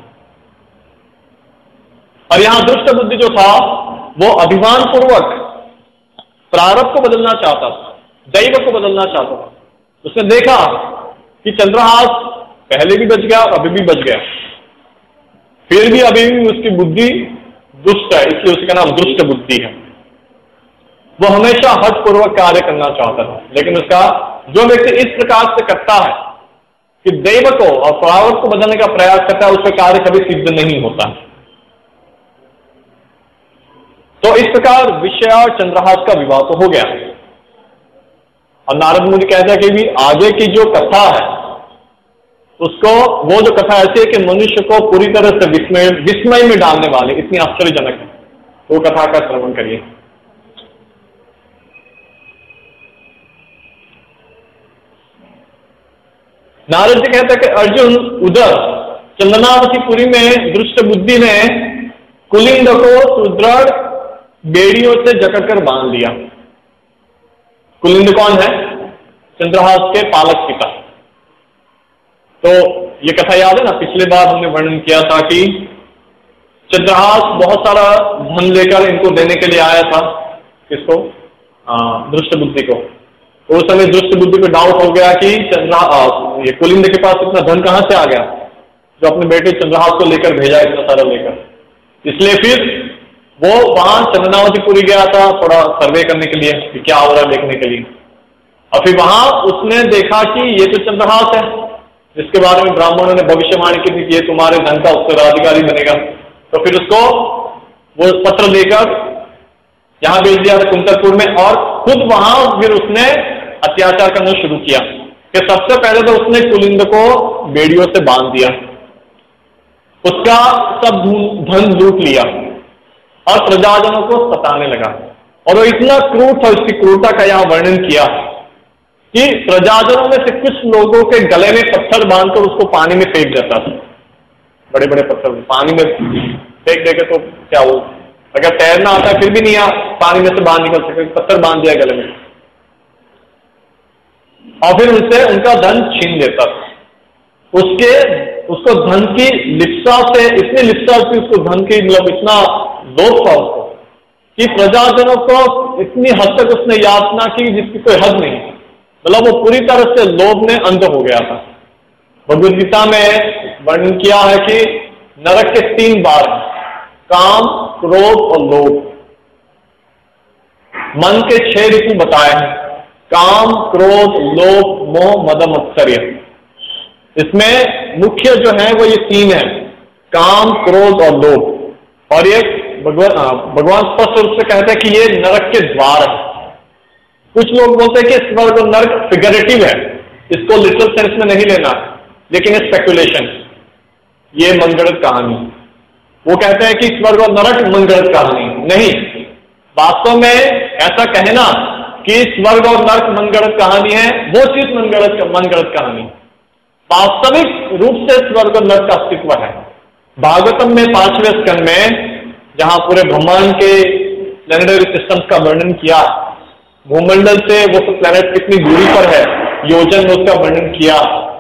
और यहां दुष्ट बुद्धि जो था वो अभिमान पूर्वक प्रारब्ध को बदलना चाहता था, दैव को बदलना चाहता था। उसने देखा कि चंद्रहास पहले भी बच गया और अभी भी बच गया, फिर भी अभी भी उसकी बुद्धि दुष्ट है, इसलिए उसका नाम दुष्ट बुद्धि है। वो हमेशा हठपूर्वक कार्य करना चाहता था, लेकिन उसका जो व्यक्ति इस प्रकार से करता है कि दैव को और प्रारब्ध को बदलने का प्रयास करता है, उसका कार्य कभी सिद्ध नहीं होता। तो इस प्रकार विषय और चंद्रहास का विवाह तो हो गया। और नारद मुनि कहते हैं कि भी आगे की जो कथा है उसको, वो जो कथा ऐसी है कि मनुष्य को पूरी तरह से विस्मय में डालने वाली, इतनी आश्चर्यजनक है, वो कथा का श्रवण करिए। नारद जी कहते हैं कि अर्जुन उधर चंदनावतीपुरी में दुष्ट बुद्धि ने कुलिंद को सुदृढ़ बेड़ियों से जकड़कर बांध दिया। कुलिंद कौन है? चंद्रहास के पालक पिता। तो ये कथा याद है ना, पिछले बार हमने वर्णन किया था कि चंद्रहास बहुत सारा धन लेकर इनको देने के लिए आया था। किसको? दुष्ट बुद्धि को। तो उस समय दुष्ट बुद्धि को डाउट हो गया कि ये कुलिंद के पास इतना धन कहां से आ गया, जो अपने बेटे चंद्रहास को लेकर भेजा इतना सारा लेकर। इसलिए फिर वो वहां चंदनावतीपुरी गया था थोड़ा सर्वे करने के लिए कि क्या हो रहा है देखने के लिए। और फिर वहां उसने देखा कि ये तो चंद्रहास है, जिसके बारे में ब्राह्मणों ने भविष्यवाणी की थी कि ये तुम्हारे धन का उत्तराधिकारी बनेगा। तो फिर उसको वो पत्र लेकर यहां भेज दिया था कुंतलपुर में, और खुद वहां फिर उसने अत्याचार करना शुरू किया कि सबसे पहले तो उसने कुलिंद को बेड़ियों से बांध दिया, उसका सब धन लूट लिया और प्रजाजनों को सताने लगा। और वो इतना क्रूर था, उसकी क्रूरता का यहां वर्णन किया कि प्रजाजनों में से कुछ लोगों के गले में पत्थर बांधकर उसको पानी में फेंक देता था। बड़े बड़े पत्थर पानी में फेंक देकर तो क्या हो, अगर तैरना आता है फिर भी नहीं पानी में से बाहर निकल सके, पत्थर बांध दिया गले में, और फिर उनसे उनका धन छीन लेता था। उसको धन की लिप्सा से, इतनी लिप्सा थी उसको धन की, मतलब इतना लोभ था उसको कि प्रजाजनों को इतनी हद तक उसने यातना की जिसकी कोई हद नहीं। मतलब वो पूरी तरह से लोभ में अंध हो गया था। भगवद गीता में वर्णन किया है कि नरक के 3 बार काम, क्रोध और लोभ। मन के 6 ऋतु बताए हैं, काम, क्रोध, लोभ, मोह, मद, मत्सर्य। इसमें मुख्य जो है वो ये 3 है, काम, क्रोध और लोभ। और ये भगवान स्पष्ट रूप से कहते हैं कि ये नरक के द्वार है। कुछ लोग बोलते हैं कि स्वर्ग और नरक फिगरेटिव है, इसको लिटरल सेंस में नहीं लेना, लेकिन स्पेकुलेशन, ये मनगढ़ंत कहानी। वो कहते हैं कि स्वर्ग और नरक मनगढ़ंत कहानी नहीं। वास्तव में ऐसा कहना कि स्वर्ग और नरक मनगढ़ंत कहानी है, वो चीज मनगढ़ंत कहानी। वास्तविक रूप से स्वर्ग और नरक का अस्तित्व है। भागवतम में 5वें स्कंद में जहां पूरे ब्रह्मांड के प्लैनेटरी सिस्टम्स का वर्णन किया, भूमंडल से वो प्लैनेट कितनी दूरी पर है, योजन में उसका वर्णन किया।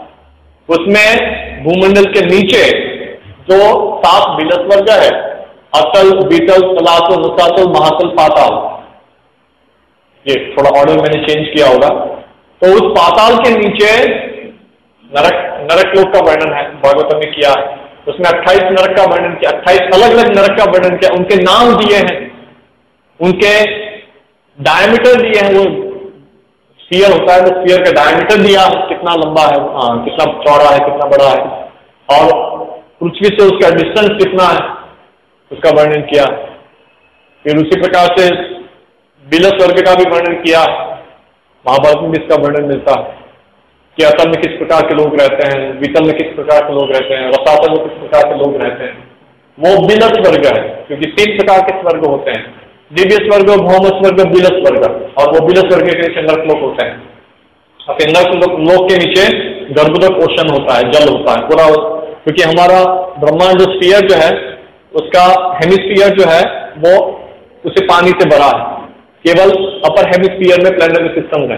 उसमें भूमंडल के नीचे जो 7 बिलस वर्ग है, अतल, बीतल, तलातल, रसातल, महातल, पाताल, ये थोड़ा ऑर्डर मैंने चेंज किया होगा। तो उस पाताल के नीचे नरक लोक का वर्णन है, भागवतम में किया है। उसमें 28 नरक का वर्णन किया, 28 अलग अलग नरक का वर्णन किया, उनके नाम दिए हैं, उनके डायमीटर दिए हैं। वो स्फीयर होता है तो स्फीयर का डायमीटर दिया, कितना लंबा है, कितना चौड़ा है, कितना बड़ा है, और पृथ्वी से उसका डिस्टेंस कितना है, उसका वर्णन किया। फिर उसी प्रकार से बिलस वर्ग का भी वर्णन किया। महाभारत में भी इसका वर्णन मिलता है कि अतल में किस प्रकार के लोग रहते हैं, वितल में किस प्रकार के लोग रहते हैं, रसातल में किस प्रकार के लोग रहते हैं। वो बिलस वर्ग है, क्योंकि 3 प्रकार के स्वर्ग होते हैं, दिव्य स्वर्ग, भौम स्वर्ग, बिलस वर्ग। और वो बिलस वर्ग के नीचे नरक लोक होते हैं। अब नरक लोक के नीचे गर्भोदक ओशन होता है, जल होता है पूरा, क्योंकि हमारा ब्रह्मांड जो स्फीयर जो है, उसका हेमिस्फीयर जो है वो उसे पानी से भरा है। केवल अपर हेमिस्फीयर में प्लैनेटरी सिस्टम है।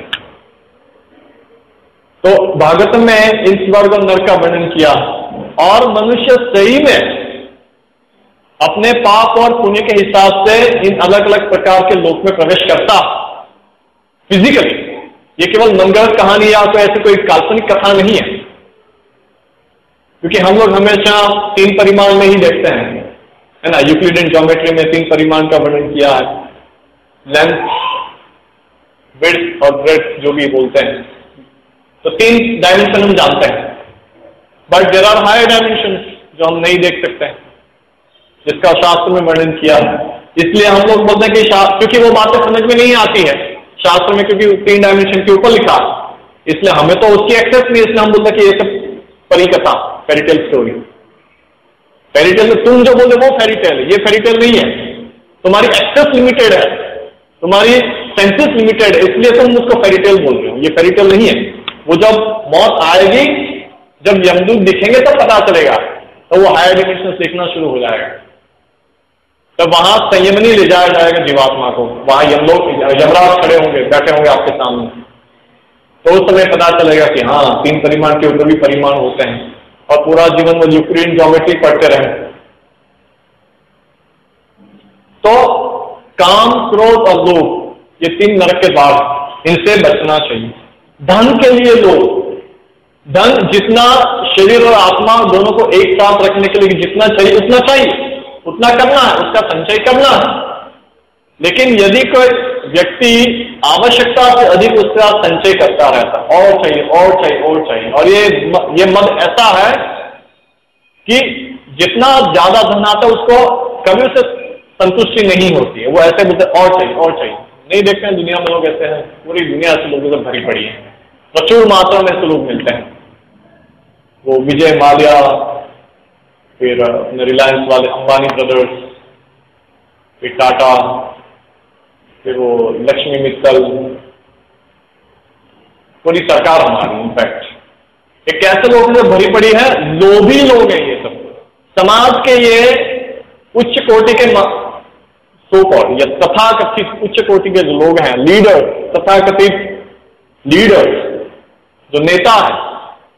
तो भागवतम में इन स्वर्ग और नरक का वर्णन किया, और मनुष्य सही में अपने पाप और पुण्य के हिसाब से इन अलग अलग प्रकार के लोक में प्रवेश करता फिजिकली। ये केवल मनगढ़ंत कहानी या तो ऐसे कोई काल्पनिक कथा नहीं है, क्योंकि हम लोग हमेशा 3 परिमाण में ही देखते हैं, है ना। यूक्लिडियन ज्योमेट्री में 3 परिमाण का वर्णन किया है, लेंथ, विड्थ और ब्रेड्थ जो भी बोलते हैं। तो 3 डायमेंशन हम जानते हैं, but there are higher dimension जो हम नहीं देख सकते हैं, जिसका शास्त्र में वर्णन किया है। इसलिए हम लोग बोलते हैं कि क्योंकि वो बातें समझ में नहीं आती है शास्त्र में, क्योंकि 3 डायमेंशन के ऊपर लिखा है, इसलिए हमें तो उसकी एक्सेस नहीं। इसलिए हम बोलते हैं कि ये सब परिकथा, फेरीटेल स्टोरी। फेरीटेल तुम जो बोले वो फेरीटेल है, ये फेरीटेल नहीं है। तुम्हारी एक्सेस लिमिटेड है, तुम्हारी सेंसेस लिमिटेड है, इसलिए तुम उसको फेरीटेल बोल रहे हो, ये फेरीटेल नहीं है। वो जब मौत आएगी, जब यमदूत दिखेंगे तो पता चलेगा, तो वो हायर डिमेंशन सीखना शुरू हो जाएगा। तब वहां संयमनी ले जाया जाएगा जीवात्मा को, वहां यमराज खड़े होंगे, बैठे होंगे आपके सामने, तो उस समय पता चलेगा कि हाँ 3 परिमाण के ऊपर भी परिमाण होते हैं, और पूरा जीवन वो यूक्लिडियन ज्योमेट्री पढ़ते रहे। तो काम, क्रोध और लोभ, ये 3 नरक के द्वार, इनसे बचना चाहिए। धन के लिए लोभ, धन जितना शरीर और आत्मा दोनों को एक साथ रखने के लिए जितना चाहिए उतना चाहिए, उतना करना है, उसका संचय करना है। लेकिन यदि कोई व्यक्ति आवश्यकता से अधिक उसका संचय करता रहता, और चाहिए और चाहिए और चाहिए, और ये मद ऐसा है कि जितना ज्यादा धन आता है उसको कभी उसे संतुष्टि नहीं होती है, वो ऐसे बोलते और चाहिए और चाहिए। नहीं देखते हैं दुनिया में लोग ऐसे हैं, पूरी दुनिया से लोगों से भरी पड़ी है, प्रचुर मात्रा में से लोग मिलते हैं। वो विजय माल्या, फिर रिलायंस वाले अंबानी ब्रदर्स, फिर टाटा, फिर वो लक्ष्मी मित्तल, पूरी सरकार हमारी इनफैक्ट ये कैसे लोगों से भरी पड़ी है, लोभी लोग हैं ये सब। समाज के ये उच्च कोटि के सोकॉल्ड या तथाकथित उच्च कोटि के जो लोग हैं, लीडर, तथाकथित लीडर जो नेता है,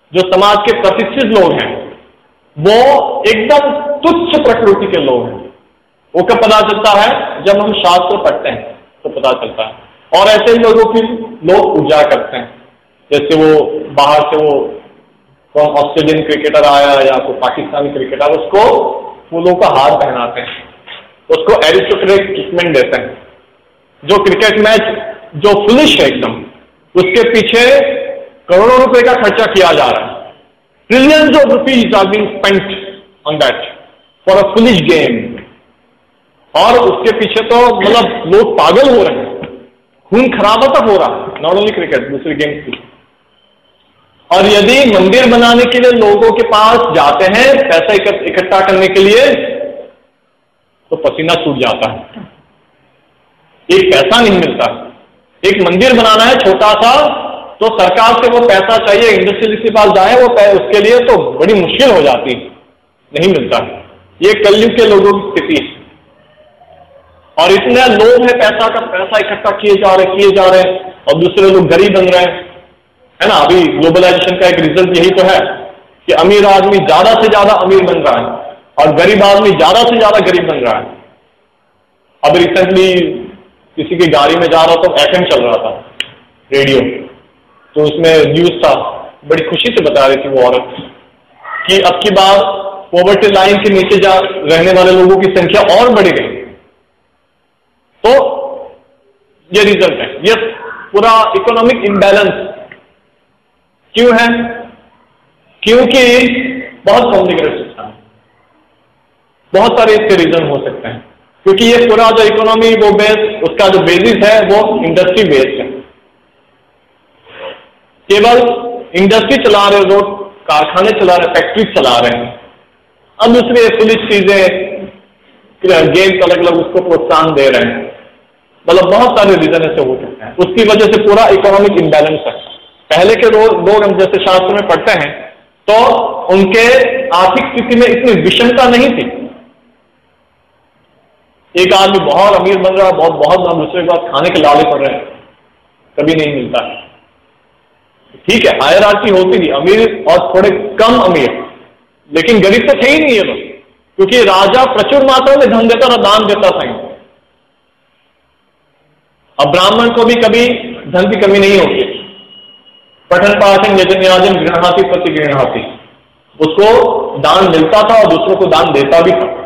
जो समाज के प्रतिष्ठित लोग हैं, वो एकदम तुच्छ प्रकृति के लोग हैं। वो कब पता चलता है? जब हम शास्त्र पढ़ते हैं तो पता चलता है। और ऐसे ही लोगों की लोग पूजा करते हैं, जैसे वो बाहर से वो कौन ऑस्ट्रेलियन क्रिकेटर आया या कोई पाकिस्तानी क्रिकेटर, उसको फूलों का हार पहनाते हैं, उसको एरिस्टोक्रेटिक ट्रीटमेंट देते हैं। जो क्रिकेट मैच जो फुलिश है एकदम, उसके पीछे करोड़ों रुपए का खर्चा किया जा रहा है। Trillions of rupees are being spent on that for a foolish game. और उसके पीछे तो मतलब लोग पागल हो रहे हैं, खून खराबा तक हो रहा है, नॉट ओनली क्रिकेट, दूसरी गेम्स की। और यदि मंदिर बनाने के लिए लोगों के पास जाते हैं पैसा इकट्ठा करने के लिए, तो पसीना छूट जाता है, एक पैसा नहीं मिलता। एक मंदिर बनाना है छोटा सा, तो सरकार से वो पैसा चाहिए, इंडस्ट्रियलिस्ट के पास जाए वो उसके लिए तो बड़ी मुश्किल हो जाती है, नहीं मिलता। ये कलयुग के लोगों की स्थिति है। और इतने लोग हैं, पैसा इकट्ठा किए जा रहे हैं, और दूसरे लोग गरीब बन रहे हैं, है ना। अभी ग्लोबलाइजेशन का एक रिजल्ट यही तो है कि अमीर आदमी ज्यादा से ज्यादा अमीर बन रहा है और गरीब आदमी ज्यादा से ज्यादा गरीब बन रहा है। अब रिसेंटली किसी की गाड़ी में जा रहा तो FM चल रहा था रेडियो, तो उसमें न्यूज था, बड़ी खुशी से बता रही थी वो औरत कि अब की बार पॉवर्टी लाइन के नीचे रहने वाले लोगों की संख्या और बढ़ गई। तो ये रिजल्ट है, ये पूरा इकोनॉमिक इम्बैलेंस क्यों है? क्योंकि बहुत कॉम्प्लिकेटेड सिस्टम है, बहुत सारे इसके रीजन हो सकते हैं। क्योंकि ये पूरा जो इकोनॉमी वो उसका जो बेसिस है वो इंडस्ट्री बेस्ड है। केवल इंडस्ट्री चला रहे लोग, कारखाने चला रहे, फैक्ट्री चला रहे हैं। अब दूसरी पुलिस चीजें, गेम्स अलग अलग उसको प्रोत्साहन दे रहे हैं, मतलब बहुत सारे रीजन ऐसे हो सकते हैं। उसकी वजह से पूरा इकोनॉमिक इम्बैलेंस है। पहले के लोग हम जैसे शास्त्र में पढ़ते हैं तो उनके आर्थिक स्थिति में इतनी विषमता नहीं थी। एक आदमी बहुत अमीर बन रहा है, बहुत दूसरे के बाद खाने के लाले पड़ रहे हैं, कभी नहीं मिलता। ठीक है, हायरार्की होती थी, अमीर और थोड़े कम अमीर, लेकिन गरीब तो थे ही नहीं ये लोग, क्योंकि राजा प्रचुर मात्रा में धन देता और दान देता था। अब ब्राह्मण को भी कभी धन की कमी नहीं होती। पठन पाठन यजन याजन गृहाति प्रति गृहाति, उसको दान मिलता था और दूसरों को दान देता भी था।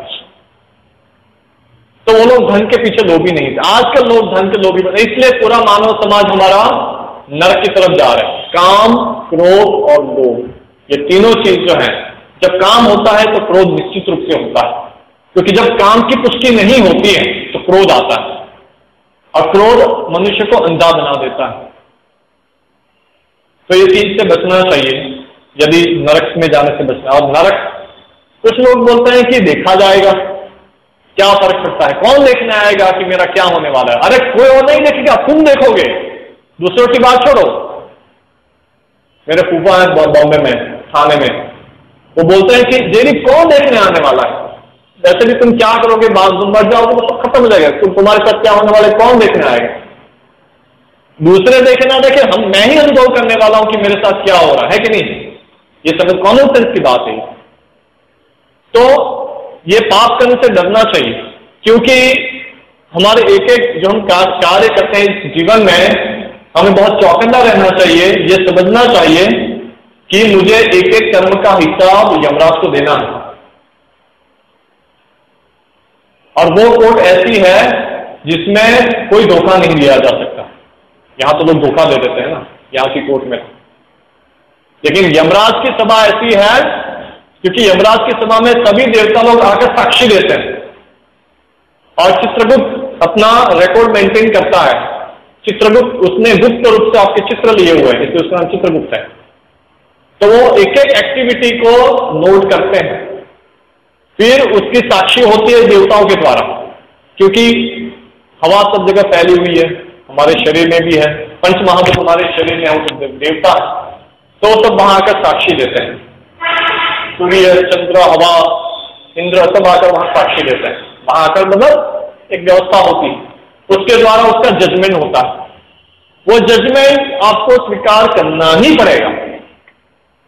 तो वो लोग धन के पीछे लोभी नहीं थे। आजकल लोग धन के लोभी बने, इसलिए पूरा मानव समाज हमारा नरक की तरफ जा रहा है। काम, क्रोध और लोभ, ये तीनों चीज जो है, जब काम होता है तो क्रोध निश्चित रूप से होता है, क्योंकि जब काम की पुष्टि नहीं होती है तो क्रोध आता है, और क्रोध मनुष्य को अंधा बना देता है। तो ये चीज से बचना चाहिए यदि नरक में जाने से बचना। और नरक, कुछ लोग बोलते हैं कि देखा जाएगा, क्या फर्क पड़ता है, कौन देखने आएगा कि मेरा क्या होने वाला है। अरे कोई और नहीं देखेगा, तुम देखोगे, दूसरों की बात छोड़ो। मेरे फूफा है बॉम्बे में, थाने में, वो बोलते हैं कि जेरी कौन देखने आने वाला है, वैसे भी तुम क्या करोगे, बात तुम मर जाओगे तो सब खत्म हो जाएगा, तुम्हारे साथ क्या होने वाला है, कौन देखने आएगा। दूसरे देखे ना देखे, मैं ही अनुभव करने वाला हूं कि मेरे साथ क्या हो रहा है कि नहीं। ये सब कॉमन सेंस की बात है। तो ये पाप करने से डरना चाहिए, क्योंकि हमारे एक जो हम कार्य करते हैं इस जीवन में, हमें बहुत चौकन्ना रहना चाहिए, ये समझना चाहिए कि मुझे एक एक कर्म का हिसाब यमराज को देना है। और वो कोर्ट ऐसी है जिसमें कोई धोखा नहीं दिया जा सकता। यहां तो लोग धोखा दे देते हैं ना, यहां की कोर्ट में, लेकिन यमराज की सभा ऐसी है, क्योंकि यमराज की सभा में सभी देवता लोग आकर साक्षी देते हैं। और चित्रगुप्त अपना रिकॉर्ड मेंटेन करता है। चित्रगुप्त, उसने गुप्त रूप से आपके चित्र लिए हुए हैं, इसलिए उसका नाम चित्रगुप्त है। तो वो एक एक एक्टिविटी को नोट करते हैं, फिर उसकी साक्षी होती है देवताओं के द्वारा, क्योंकि हवा सब जगह फैली हुई है, हमारे शरीर में भी है, पंच महाभूत हमारे शरीर में है, वो देवता है, तो सब वहां आकर साक्षी देते हैं। सूर्य, चंद्र, हवा, इंद्र सब आकर वहां साक्षी देते हैं। वहां आकर मतलब एक व्यवस्था होती है, उसके द्वारा उसका जजमेंट होता है। वो जजमेंट आपको स्वीकार करना ही पड़ेगा।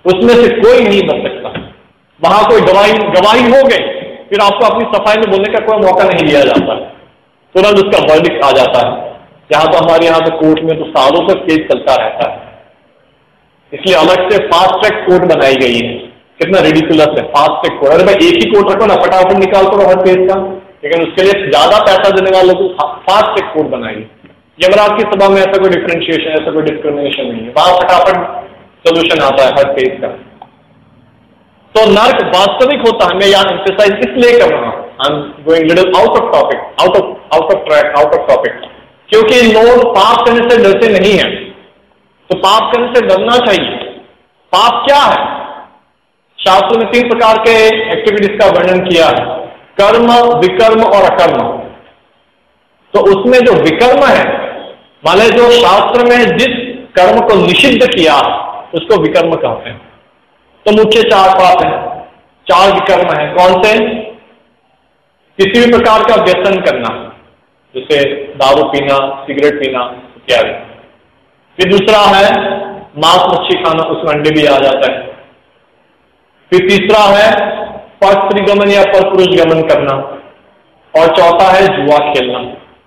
उसमें से कोई नहीं बच सकता। वहां कोई गवाही हो गई, फिर आपको अपनी सफाई में बोलने का कोई मौका नहीं दिया जाता है, तुरंत उसका वर्डिक्ट आ जाता है। यहाँ तो हमारे यहाँ तो कोर्ट में तो सालों तक केस चलता रहता है, इसलिए अलग से फास्ट ट्रैक कोर्ट बनाई गई है। कितना रिडिकुलस है फास्ट ट्रैक कोर्ट। अरे भाई एक ही कोर्ट रखो ना, फटाफट निकाल करो हर केस का, लेकिन उसके लिए ज्यादा पैसा देने वाले को फास्ट ट्रैक कोर्ट बनाई। यमराज की सभा में ऐसा कोई डिफरेंशिएशन, ऐसा कोई डिस्क्रिमिनेशन नहीं है, वहां फटाफट सोल्यूशन आता है हर केस का। तो नर्क वास्तविक होता है, मैं यहाँ एम्फेसाइज इसलिए कर रहा हूं, I am going little out of topic, out of track, out of topic, क्योंकि लोग पाप करने से डरते नहीं है। तो पाप करने से डरना चाहिए। पाप क्या है? शास्त्र में 3 प्रकार के एक्टिविटीज का वर्णन किया है, कर्म, विकर्म और अकर्म। तो उसमें जो विकर्म है, माने जो शास्त्र में जिस कर्म को निषिद्ध किया उसको विकर्म कहते हैं। तो मुख्य 4 पाप हैं, 4 विकर्म है। कौन से? किसी भी प्रकार का व्यसन करना, जैसे दारू पीना, सिगरेट पीना इत्यादि। फिर दूसरा है मांस मच्छी खाना, उसमें अंडे भी आ जाता है। फिर तीसरा है पर स्त्री गमन या पर पुरुष गमन करना, और चौथा है जुआ खेलना।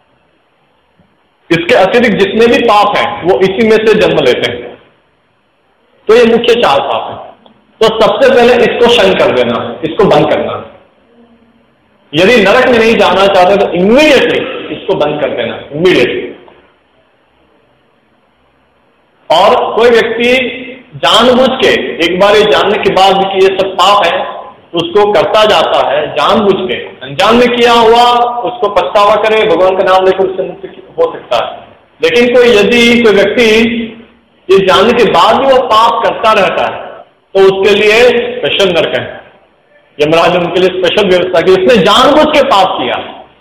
इसके अतिरिक्त जितने भी पाप हैं वो इसी में से जन्म लेते हैं। तो ये मुख्य 4 पाप हैं। तो सबसे पहले इसको शन कर देना, इसको बंद करना। यदि नरक में नहीं जाना चाहते तो इमीडिएटली इसको बंद कर देना, इमीडिएटली। और कोई व्यक्ति जानबूझ के, एक बार ये जानने के बाद भी कि ये सब पाप है, उसको करता जाता है जानबूझ के, अनजान में किया हुआ, उसको पछतावा करे, भगवान का नाम लेकर उससे मुक्ति हो सकता है। लेकिन यदि कोई व्यक्ति ये जानने के बाद भी वो पाप करता रहता है तो उसके लिए स्पेशल नरक है। यमराज ने उनके लिए स्पेशल व्यवस्था की, उसने जानबूझ के पाप किया,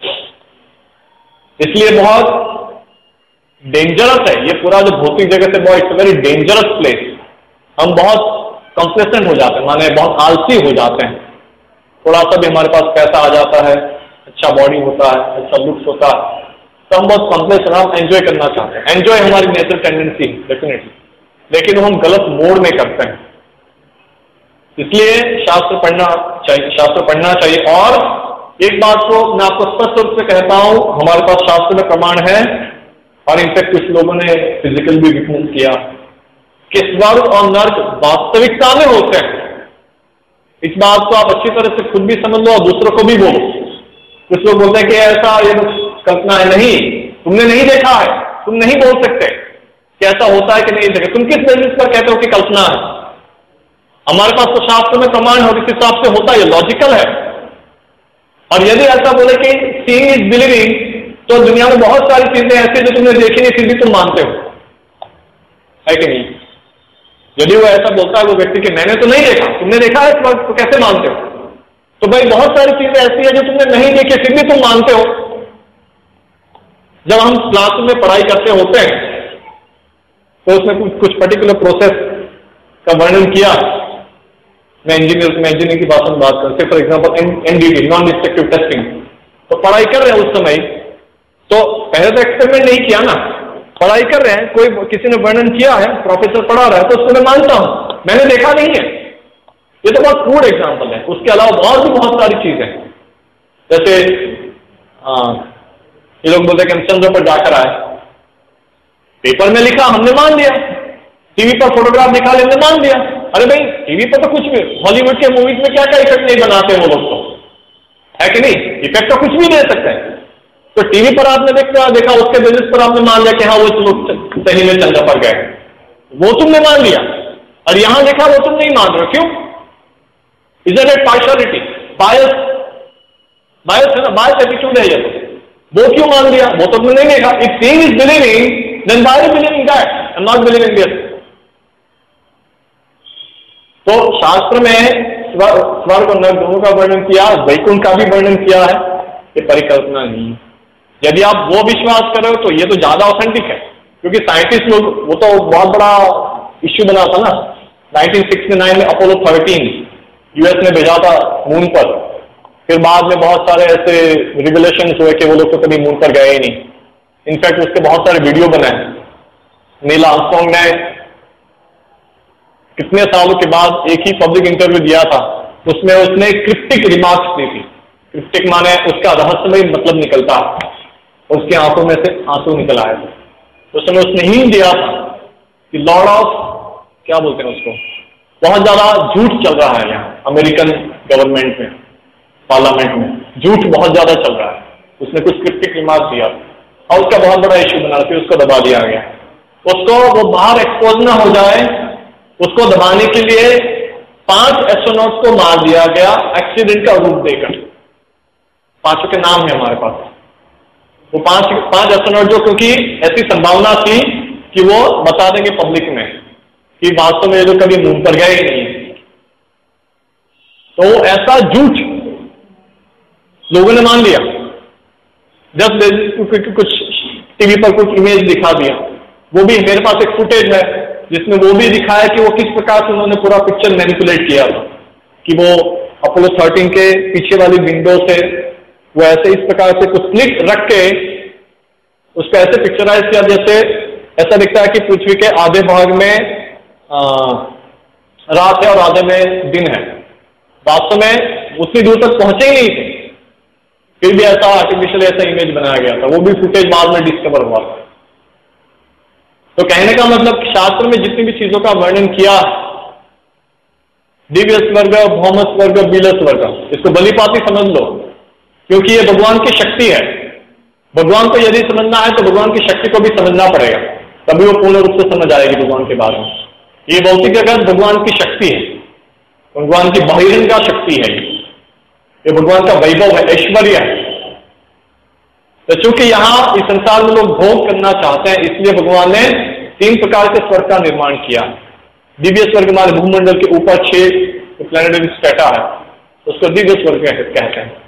इसलिए बहुत डेंजरस है ये पूरा जो भौतिक जगत है, बहुत इट्स वेरी डेंजरस प्लेस। हम बहुत कंप्लेसेंट हो जाते हैं, माने बहुत आलसी हो जाते हैं। थोड़ा सा भी हमारे पास पैसा आ जाता है, अच्छा बॉडी होता है, अच्छा लुक्स होता है, तो हम बहुत कंप्लेसेंट, हम एंजॉय करना चाहते हैं। एंजॉय हमारी नेचर टेंडेंसी डेफिनेटली, लेकिन हम गलत मोड में करते हैं। इसलिए शास्त्र पढ़ना चाहिए। और एक बात को मैं आपको स्पष्ट रूप से कहता हूं, हमारे पास शास्त्र में प्रमाण है, और इनफैक्ट कुछ लोगों ने फिजिकल भी विटनेस किया कि स्वर्ग और नर्क वास्तविकता में होते हैं। इस बात को आप अच्छी तरह से खुद भी समझ लो और दूसरों को भी बोलो। कुछ लोग बोलते हैं कि ऐसा ये कल्पना है, नहीं, तुमने नहीं देखा है, तुम नहीं बोल सकते कि ऐसा होता है कि नहीं देखा। तुम किस बेसिस पर कहते हो कि कल्पना है? हमारे पास तो शास्त्र में प्रमाण है और इस हिसाब से होता है, लॉजिकल है। और यदि ऐसा बोले कि सीइंग इज बिलीविंग, तो दुनिया में बहुत सारी चीजें ऐसी जो तुमने देखी नहीं फिर भी तुम मानते हो, है कि नहीं? यदि वो ऐसा बोलता है वो व्यक्ति कि मैंने तो नहीं देखा, तुमने देखा है तो कैसे मानते हो? तो भाई बहुत सारी चीजें ऐसी है जो तुमने नहीं देखी फिर भी तुम मानते हो। जब हम क्लास में पढ़ाई करते होते हैं तो उसमें कुछ पर्टिकुलर प्रोसेस का वर्णन किया। मैं इंजीनियर की भाषा में बात करते, for example NDT, non destructive testing, तो पढ़ाई कर रहे हैं उस समय, तो पहले तो एक्सपेरिमेंट नहीं किया ना, पढ़ाई कर रहे हैं, कोई किसी ने वर्णन किया है, प्रोफेसर पढ़ा रहा है, तो उसको मैं मानता हूं, मैंने देखा नहीं है। ये तो बहुत क्रूड एग्जाम्पल है। उसके अलावा और भी बहुत सारी चीजें, जैसे ये लोग बोलते हैं कि हम चंद्र पर जाकर आए, पेपर में लिखा हमने मान लिया, टीवी पर फोटोग्राफ दिखा हमने मान लिया। अरे भाई टीवी पर तो कुछ भी, हॉलीवुड के मूवीज में क्या क्या इफेक्ट नहीं बनाते वो लोग, तो है कि नहीं? इफेक्ट तो कुछ भी दे सकते हैं। तो टीवी पर आपने देखा, उसके बेसिस पर आपने मान लिया कि हाँ वो लोग सही में चंद्र पर गए, वो तुमने मान लिया। और यहां देखा वो तुम नहीं मान रहे हो, क्यों? इज इट पार्शियलिटी, बायस है ना, बायस एटीट्यूड है ये। वो क्यों मान लिया? वो तो तुमने नहीं देखा। If seeing is believing, then why are you believing that and not believing this? तो शास्त्र में स्वर्ग और नर्क दोनों का वर्णन किया, वैकुंठ का भी वर्णन किया है, ये परिकल्पना नहीं है। यदि आप वो विश्वास कर रहे हो तो ये तो ज्यादा ऑथेंटिक है, क्योंकि साइंटिस्ट लोग, वो तो बहुत बड़ा इश्यू बना था ना 1969 में, अपोलो 13 यूएस ने भेजा था मून पर। फिर बाद में बहुत सारे ऐसे रिवलेशन हुए कि वो लोग तो कभी मून पर गए ही नहीं। इनफैक्ट उसके बहुत सारे वीडियो बनाए। नील आर्मस्ट्रांग ने कितने सालों के बाद एक ही पब्लिक इंटरव्यू दिया था, उसमें उसने क्रिप्टिक रिमार्क्स दी थी। क्रिप्टिक माने उसका रहस्यमय मतलब निकलता है, उसकी आंखों में से आंसू निकल आए थे। उस समय उसने ही दिया था कि लॉर्ड ऑफ, क्या बोलते हैं उसको, बहुत ज्यादा झूठ चल रहा है यहाँ अमेरिकन गवर्नमेंट में, पार्लियामेंट में झूठ बहुत ज्यादा चल रहा है। उसने कुछ क्रिप्टिक रिमार्क दिया और उसका बहुत बड़ा इश्यू बना, फिर उसको दबा दिया गया। उसको वो बाहर एक्सपोज ना हो जाए, उसको दबाने के लिए 5 एस्ट्रोनॉट्स को मार दिया गया एक्सीडेंट का रूप देकर। 5 के नाम है हमारे पास। वो 5 एस्ट्रोनॉट जो, क्योंकि ऐसी संभावना थी कि वो बता देंगे पब्लिक में कि वास्तव में ये लोग कभी मून पर गए ही नहीं, तो ऐसा झूठ लोगों ने मान लिया। जब कुछ टीवी पर कुछ इमेज दिखा दिया, वो भी मेरे पास एक फुटेज है जिसमें वो भी दिखाया कि वो किस प्रकार से उन्होंने पूरा पिक्चर मैनिपुलेट किया था, कि वो अपोलो 13 के पीछे वाली विंडो से वो ऐसे इस प्रकार से कुछ स्लिट रख के उसको ऐसे पिक्चराइज किया जैसे ऐसा दिखता है कि पृथ्वी के आधे भाग में रात है और आधे में दिन है। वास्तव में उतनी दूर तक पहुंचे ही नहीं थे, फिर भी ऐसा आर्टिफिशियल ऐसा इमेज बनाया गया था। वो भी फुटेज बाद में डिस्कवर हुआ। तो कहने का मतलब शास्त्र में जितनी भी चीजों का वर्णन किया, दिव्य स्वर्ग, भौम स्वर्ग, बील स्वर्ग, इसको भलीभांति समझ लो, क्योंकि ये भगवान की शक्ति है। भगवान को यदि समझना है तो भगवान की शक्ति को भी समझना पड़ेगा, तभी वो पूर्ण रूप से समझ आएगी भगवान के बारे में। ये भौतिक जगत भगवान की शक्ति है, भगवान की बहिरंग का शक्ति है, ये भगवान का वैभव है, ऐश्वर्य है। तो चूंकि यहां इस संसार में लोग भोग करना चाहते हैं, इसलिए भगवान ने 3 प्रकार के स्वर्ग का निर्माण किया। दिव्य स्वर्ग हमारे भूमंडल के ऊपर 6 प्लैनेटरी स्ट्रेटा है, उसको दिव्य स्वर्ग कहते हैं,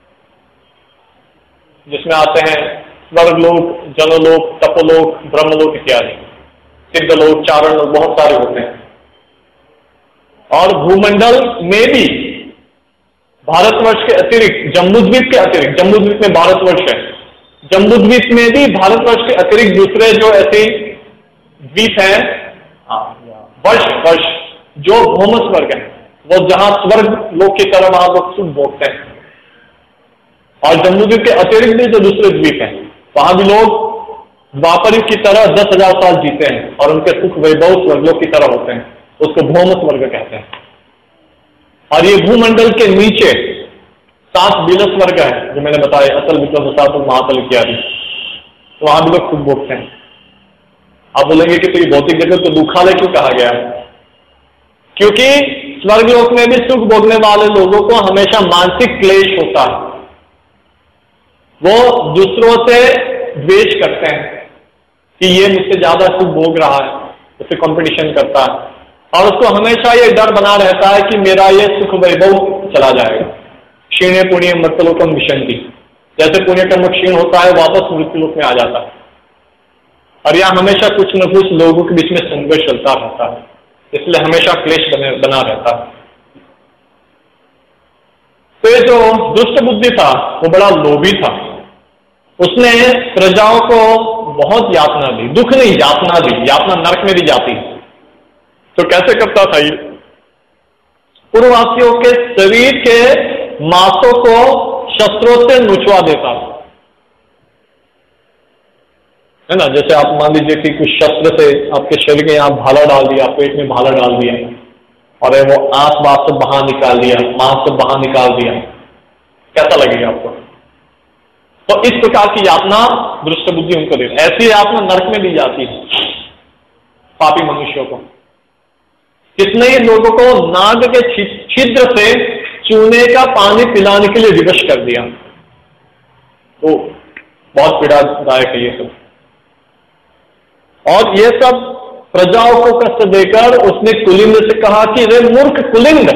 जिसमें आते हैं स्वर्गलोक, जनलोक, तपोलोक, ब्रह्मलोक इत्यादि, सिद्धलोक, चारण लोक, बहुत सारे होते हैं। और भूमंडल में भी भारतवर्ष के अतिरिक्त, जम्बूद्वीप के अतिरिक्त, जम्बूद्वीप में भारतवर्ष है, जम्बूद्वीप में भी भारतवर्ष के अतिरिक्त दूसरे जो ऐसे द्वीप हैं, वर्ष जो भौम स्वर्ग है, वो जहां स्वर्ग लोक की तरह वहां लोग सुख भोगते हैं। और जम्बूद्वीप के अतिरिक्त भी जो दूसरे द्वीप हैं, वहां भी लोग द्वापरयुग की तरह 10,000 साल जीते हैं और उनके सुख वैभव स्वर्गलोक की तरह होते हैं, उसको भौम स्वर्ग कहते हैं। और ये भूमंडल के नीचे 7 बील स्वर्ग है, जो मैंने बताया, अतल, विक्रम, सातल, महातल इत्यादि, तो वहां भी लोग सुख भोगते हैं। आप बोलेंगे कि तो ये भौतिक जगत को दुखालय क्यों कहा गया है? क्योंकि स्वर्गलोक में भी सुख भोगने वाले लोगों को हमेशा मानसिक क्लेश होता है। वो दूसरों से द्वेष करते हैं कि ये मुझसे ज्यादा सुख भोग रहा है, उससे कंपटीशन करता है, और उसको हमेशा ये डर बना रहता है कि मेरा ये सुख वैभव चला जाएगा। क्षीणे पुण्य मृत्युलोकम विशंति, जैसे पुण्य कर्म क्षीण होता है वापस मृत्युलोक में आ जाता है। और यहाँ हमेशा कुछ न कुछ लोगों के बीच में संघर्ष चलता रहता है, इसलिए हमेशा क्लेश बना रहता है। तो ये जो दुष्ट बुद्धि था वो बड़ा लोभी था, उसने प्रजाओं को बहुत यातना दी, दुख नहीं यातना दी, यातना नरक में दी जाती। तो कैसे करता था ये? पूर्ववासियों के शरीर के मांसों को शस्त्रों से नुचवा देता है ना। जैसे आप मान लीजिए कि कुछ शस्त्र से आपके शरीर के यहाँ भाला डाल दिया, पेट में भाला डाल दिया और वो आंत बात से बाहर निकाल दिया, मांस से बाहर निकाल दिया, कैसा लगेगा आपको? तो इस प्रकार की यातना दुष्ट बुद्धि उनको दे, ऐसी यातना नरक में दी जाती है पापी मनुष्यों को। कितने ही लोगों को नाग के छिद्र से चूने का पानी पिलाने के लिए विवश कर दिया। तो बहुत पीड़ादायक है ये सब। और ये सब प्रजाओं को कष्ट देकर उसने कुलिंद से कहा कि रे मूर्ख कुलिंद,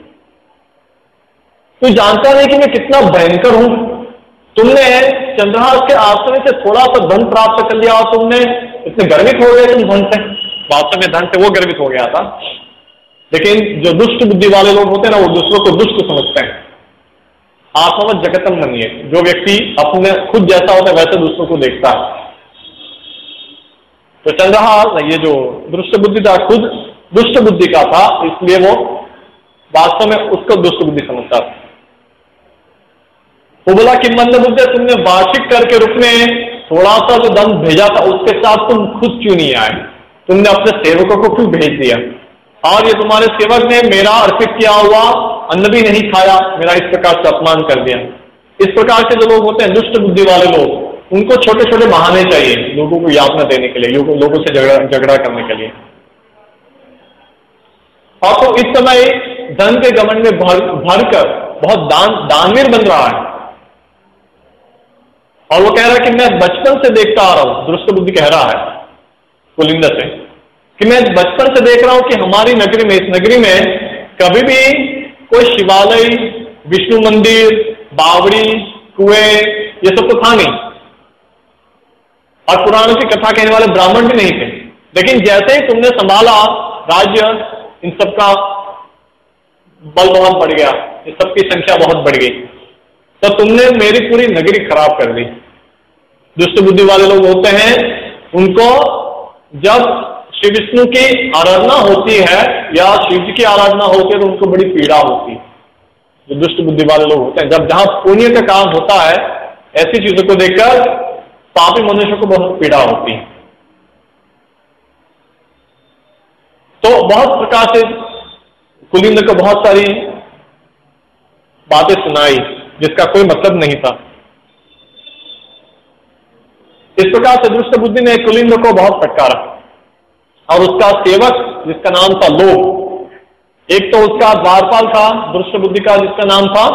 तू जानता नहीं कि मैं कितना भयंकर हूं? तुमने चंद्रहास के आश्रय से थोड़ा सा धन प्राप्त कर लिया और तुमने इतने गर्वित हो गए तुम धन से। वास्तव में धन से वो गर्वित हो गया था, लेकिन जो दुष्ट बुद्धि वाले लोग होते हैं ना, वो दूसरों को दुष्ट समझते हैं। आत्मवत जगतम बनिए, जो व्यक्ति अपने खुद जैसा होता है वैसे दूसरों को देखता है। तो चंद्रहास, ये जो दुष्ट बुद्धि था, खुद दुष्ट बुद्धि का था, इसलिए वो वास्तव में उसको दुष्ट बुद्धि समझता था। वो बोला कि मंदबुद्धि, तुमने वार्षिक करके रूप में थोड़ा सा जो धन भेजा था उसके साथ तुम खुद क्यों नहीं आए? तुमने अपने सेवकों को क्यों भेज दिया? और ये तुम्हारे सेवक ने मेरा अर्पित किया हुआ अन्न भी नहीं खाया, मेरा इस प्रकार से अपमान कर दिया। इस प्रकार के जो लोग होते हैं दुष्ट बुद्धि वाले लोग, उनको छोटे छोटे बहाने चाहिए लोगों को यातना देने के लिए, लोगों से झगड़ा करने के लिए। और तो इस समय धन के घमंड में भरकर बहुत दानवीर बन रहा है। और वो कह रहा है कि मैं बचपन से देखता आ रहा हूं, दुष्ट बुद्धि कह रहा है कुलिंद से, कि मैं बचपन से देख रहा हूं कि हमारी नगरी में, इस नगरी में कभी भी कोई शिवालय, विष्णु मंदिर, बावड़ी, कुएं, ये सब तो था नहीं, और पुराणों की कथा कहने वाले ब्राह्मण भी नहीं थे। लेकिन जैसे ही तुमने संभाला राज्य, इन सबका बल बहुत बढ़ गया, इन सबकी संख्या बहुत बढ़ गई, तो तुमने मेरी पूरी नगरी खराब कर दी। दुष्ट बुद्धि वाले लोग होते हैं, उनको जब श्री विष्णु की आराधना होती है या शिव जी की आराधना होती है तो उनको बड़ी पीड़ा होती है। जो दुष्ट बुद्धि वाले लोग होते हैं, जब जहां पुण्य का काम होता है, ऐसी चीजों को देखकर पापी मनुष्य को बहुत पीड़ा होती है। तो बहुत प्रकार से कुलिंद को बहुत सारी बातें सुनाई जिसका कोई मतलब नहीं था। इस प्रकार से दुष्ट बुद्धि ने कुलिंद को बहुत फटकारा, और उसका सेवक जिसका नाम था लोभ, एक तो उसका द्वारपाल था दुष्ट बुद्धि का जिसका नाम था,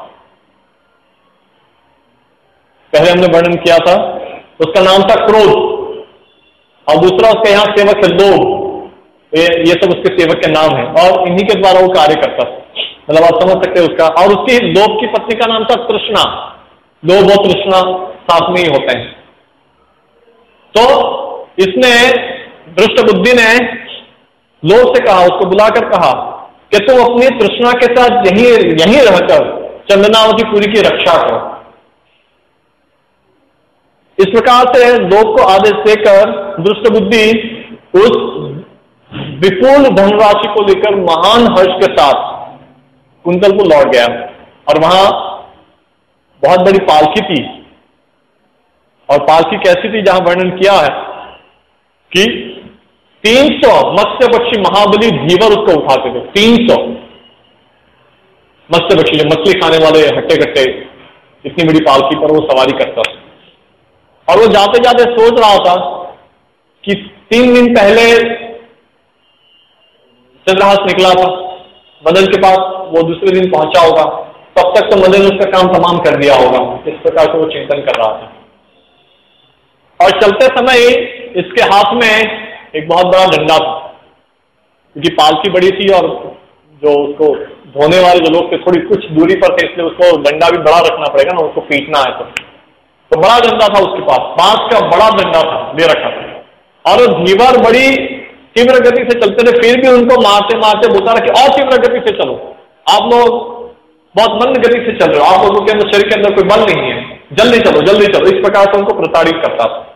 पहले हमने वर्णन किया था, उसका नाम था क्रोध, और दूसरा उसका यहां सेवक है लोभ। ये सब उसके सेवक के नाम है, और इन्हीं के द्वारा वो कार्य करता था। मतलब आप समझ सकते हैं उसका। और उसकी लोभ की पत्नी का नाम था तृष्णा। लोभ और तृष्णा साथ में ही होते हैं। तो इसने, दुष्ट बुद्धि ने लोभ से कहा, उसको बुलाकर कहा कि तुम अपनी तृष्णा के साथ यहीं रहकर चंदनावती पुरी की रक्षा करो। इस प्रकार से लोभ को आदेश देकर दुष्ट बुद्धि उस विपुल धनराशि को लेकर महान हर्ष के साथ कुंतल को लौट गया, और वहां बहुत बड़ी पालकी थी। और पालकी कैसी थी, जहां वर्णन किया है कि 300 मत्स्य पक्षी महाबली धीवर उसको उठाते थे। 300 मत्स्य पक्षी, मछली खाने वाले हट्टे कट्टे, इतनी बड़ी पालकी पर वो सवारी करता था। और वो जाते जाते सोच रहा था कि 3 दिन पहले चंद्रहास निकला था मदन के पास, वो दूसरे दिन पहुंचा होगा, तब तक तो मदन ने उसका काम तमाम कर दिया होगा। इस प्रकार से वो चिंतन कर रहा था। और चलते समय इसके हाथ में एक बहुत बड़ा डंडा था, क्योंकि पालकी बड़ी थी और जो उसको धोने वाले जो लोग थे थोड़ी कुछ दूरी पर थे, इसलिए उसको डंडा भी बड़ा रखना पड़ेगा ना, उसको पीटना है तो बड़ा डंडा था उसके पास, बांस का बड़ा डंडा था, ले रखा था। और धीवर बड़ी तीव्र गति से चलते थे, फिर भी उनको मारते मारते बोलता रहा कि और तीव्र गति से चलो, आप लोग बहुत मंद गति से चल रहे हो, आप लोगों के अंदर, शरीर के अंदर कोई बल नहीं है, जल्दी चलो जल्दी चलो। इस प्रकार से उनको प्रताड़ित करता था।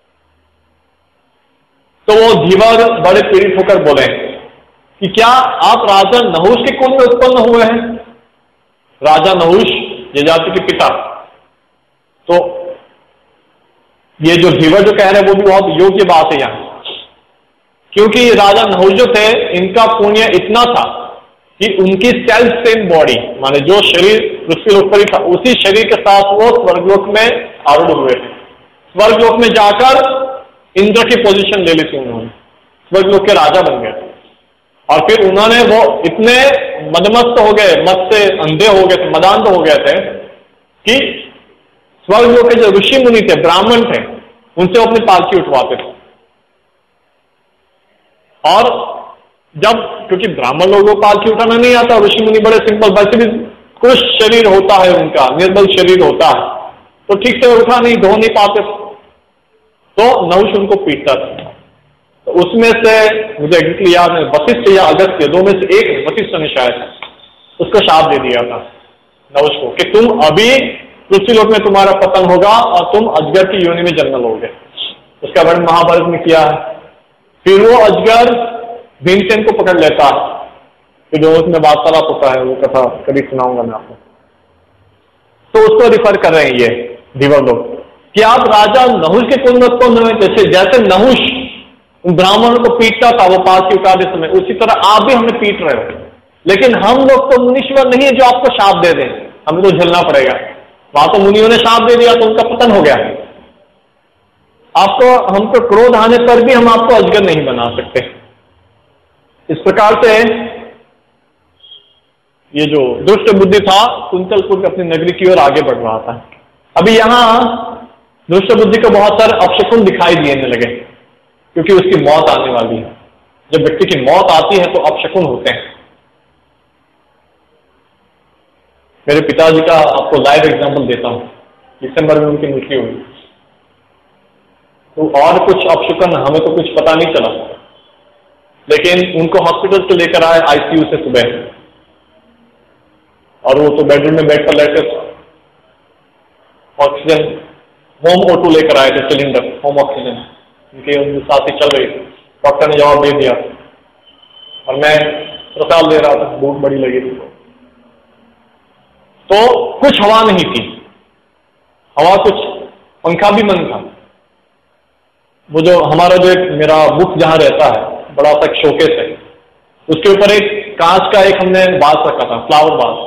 तो वो धीवर बड़े पीड़ित होकर बोले कि क्या आप राजा नहुष के कुल में उत्पन्न हुए हैं? राजा नहुष यजाति के पिता। तो ये जो धीवर जो कह रहे हैं वो भी बहुत योग्य बात है यहाँ, क्योंकि राजा नहुष जो थे, इनका पुण्य इतना था कि उनकी सेल्फ सेम बॉडी, माने जो शरीर पृथ्वीलोक पर ही था, उसी शरीर के साथ वो स्वर्गलोक में आरूढ़ हुए थे। स्वर्गलोक में जाकर इंद्र की पोजीशन ले ली थी उन्होंने, स्वर्गलोक के राजा बन गए। और फिर उन्होंने, वो इतने मदमस्त हो गए, मत से अंधे हो गए थे, मदांध हो गए थे कि स्वर्गलोक के जो ऋषि मुनि थे, ब्राह्मण थे, उनसे अपनी पालकी उठवाते थे। और जब, क्योंकि ब्राह्मण लोगों को पालकी उठाना नहीं आता, ऋषि मुनि बड़े सिंपल, वैसे भी कुछ शरीर होता है उनका, निर्बल शरीर होता है, तो ठीक से उठा नहीं, धो नहीं पाते, तो नहुष उनको पीटता था। तो उसमें से मुझे एग्जैक्टली याद है, वशिष्ठ या अगस्त्य, दो में से एक, वशिष्ठ ने शायद उसको शाप दे दिया था नहुष को कि तुम अभी पृथ्वीलोक में तुम्हारा पतन होगा और तुम अजगर की योनि में जन्म लोगे। उसका वर्णन महाभारत में किया है। फिर वो अजगर भीमसेन को पकड़ लेता है, कि जो उसमें वार्तालाप होता है, वो कथा कभी सुनाऊंगा मैं आपको। तो उसको रिफर कर रहे हैं ये धीवर लोग कि आप राजा नहुष के कुल में उत्पन्न हुए, जैसे नहुष उन ब्राह्मणों को पीटता था वो पास की उतारते समय, उसी तरह आप भी हमें पीट रहे हो। लेकिन हम लोग तो मुनीश्वर नहीं है जो आपको शाप दे दें, हमें तो झेलना पड़ेगा। वहां तो मुनियों ने शाप दे दिया तो उनका पतन हो गया। आपको हमको क्रोध आने पर भी हम आपको अजगर नहीं बना सकते। इस प्रकार से ये जो दुष्ट बुद्धि था कुंतलपुर अपनी नगरी की ओर आगे बढ़ रहा था। अभी यहां दुष्ट बुद्धि को बहुत सारे अपशकुन दिखाई देने लगे, क्योंकि उसकी मौत आने वाली है। जब व्यक्ति की मौत आती है तो अपशकुन होते हैं। मेरे पिताजी का आपको लाइव एग्जांपल देता हूं। दिसंबर में उनकी मृत्यु हुई, तो और कुछ अपशकुन हमें तो कुछ पता नहीं चला, लेकिन उनको हॉस्पिटल से लेकर आए आईसीयू से सुबह, और वो तो बेडरूम में बेड पर लेटे, ऑक्सीजन होम O2 लेकर आए थे, सिलेंडर होम ऑक्सीजन, उनके साथ ही चल रही थी। डॉक्टर ने जवाब दे दिया और मैं अस्पताल दे रहा था, भूख बड़ी लगी थी, तो कुछ हवा नहीं थी, हवा कुछ, पंखा भी बंद था। वो जो हमारा जो एक मेरा बुक जहां रहता है, बड़ा सा शोकेस है, उसके ऊपर एक कांच का एक हमने बास रखा था, फ्लावर बास,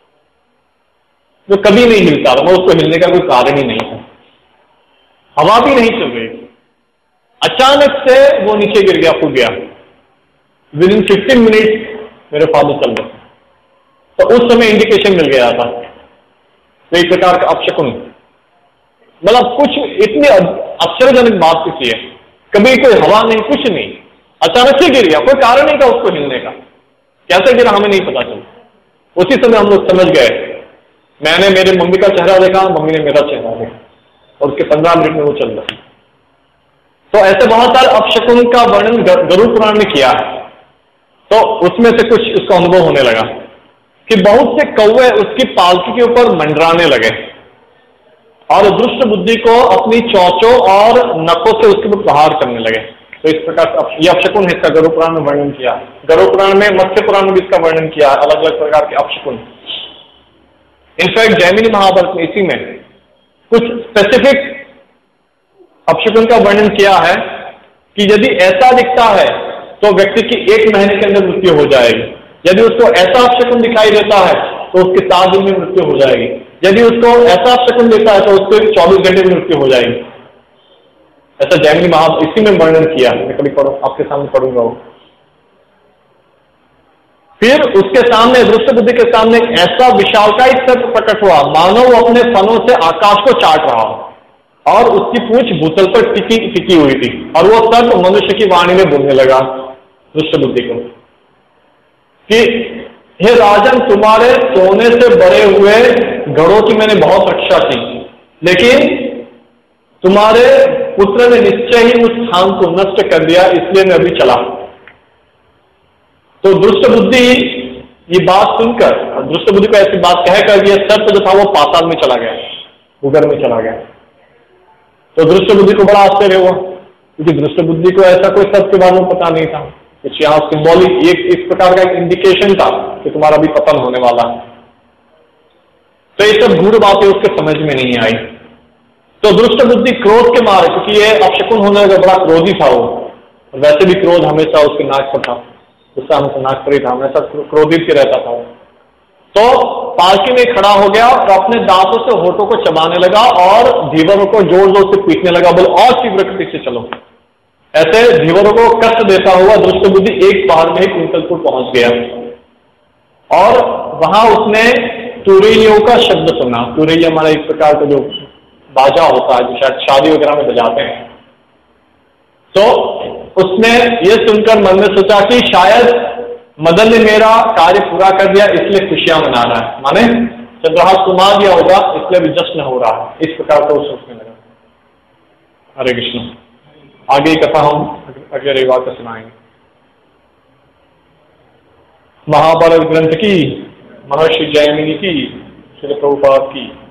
जो कभी नहीं हिलता था। वो उसको हिलने का कोई कारण ही नहीं था, हवा भी नहीं चल रही। अचानक से वो नीचे गिर गया, फूट गया। विद इन 15 मिनट मेरे फादर चल रहे, तो उस समय इंडिकेशन मिल गया था। तो एक प्रकार का अपशकुन, मतलब कुछ इतनी आश्चर्यजनक बात किसी है, कभी कोई हवा नहीं, कुछ नहीं, अचानक से गिर गया, कोई कारण नहीं था उसको हिलने का। कैसे गिरा हमें नहीं पता चला। उसी समय हम लोग समझ गए। मैंने मेरे मम्मी का चेहरा देखा, मम्मी ने मेरा चेहरा देखा, और उसके 15 मिनट में वो चल रहा। तो ऐसे बहुत सारे अपशकुन का वर्णन गरुड़ पुराण में किया है। तो उसमें से कुछ उसका अनुभव होने लगा कि बहुत से कौवे उसकी पालकी के ऊपर मंडराने लगे और दुष्ट बुद्धि को अपनी चोंचों और नखों से उसके ऊपर प्रहार करने लगे। तो इस प्रकार ये अपशकुन है, इसका गरुड़ पुराण में वर्णन किया। गरुड़ पुराण में, मत्स्य पुराण में भी इसका वर्णन किया, अलग अलग प्रकार के अपशकुन। इनफैक्ट जैमिनी महाभारत में इसी में कुछ स्पेसिफिक अपशकुन का वर्णन किया है कि यदि ऐसा दिखता है तो व्यक्ति की 1 महीने के अंदर मृत्यु हो जाएगी। यदि उसको ऐसा अपशकुन दिखाई देता है तो उसके 7 दिन में मृत्यु हो जाएगी। यदि उसको ऐसा अपशकुन देता है तो उसको 24 घंटे में मृत्यु हो जाएगी। ऐसा जैमिनी महाभारत इसी में वर्णन किया। मैं कभी आपके सामने पढ़ूंगा वो। फिर उसके सामने, दुष्ट बुद्धि के सामने ऐसा विशालकाय सर्प प्रकट हुआ, मानो वो अपने फनों से आकाश को चाट रहा हो, और उसकी पूंछ भूतल पर टिकी हुई थी, और वो सर्प मनुष्य की वाणी में बोलने लगा दुष्ट बुद्धि को कि हे राजन, तुम्हारे सोने से बड़े हुए घड़ों की मैंने बहुत रक्षा की, लेकिन तुम्हारे पुत्र ने निश्चय ही उस स्थान को नष्ट कर दिया, इसलिए मैं अभी चला। तो दुष्ट बुद्धि ये बात सुनकर, दुष्ट बुद्धि को ऐसी बात कहकर ये सर्प जो था वो पाताल में चला गया, भूगर्भ में चला गया। तो दुष्ट बुद्धि को बड़ा आश्चर्य हुआ, क्योंकि दुष्ट बुद्धि को ऐसा कोई सर्प के बारे में पता नहीं था। कुछ यहाँ सिंबॉलिक एक इस प्रकार का एक इंडिकेशन था कि तुम्हारा भी पतन होने वाला है। तो ये सब गूढ़ बातें उसके समझ में नहीं आई। तो दुष्ट बुद्धि क्रोध के मारे, क्योंकि ये अपशकुन होने का बड़ा क्रोधी था वो, वैसे भी क्रोध हमेशा उसके नाक पर था, गुस्सा हमेशा नाक पर ही था, हमेशा क्रोधित ही रहता था। तो पालकी में खड़ा हो गया और अपने दांतों से होठों को चबाने लगा और धीवरों को जोर जोर से पीटने लगा, बोल और तीव्र गति से चलो। ऐसे धीवरों को कष्ट देता हुआ दुष्ट बुद्धि एक बार में ही कुंतलपुर पहुंच गया, और वहां उसने तुरैयों का शब्द सुना। तुरैया हमारा एक प्रकार का जो बाजा होता है, जो शायद शादी वगैरह में बजाते हैं। तो उसने ये सुनकर मन में सोचा कि शायद मदन ने मेरा कार्य पूरा कर दिया, इसलिए खुशियां मना रहा है, माने चंद्रहास घुमा दिया होगा, इसलिए भी जश्न हो रहा है। इस प्रकार का वो सोचने लगा। हरे कृष्ण। आगे कथा हम अगले रविवार को सुनाएंगे। महाभारत ग्रंथ की, महर्षि जैमिनी की, श्री प्रभुपाद की।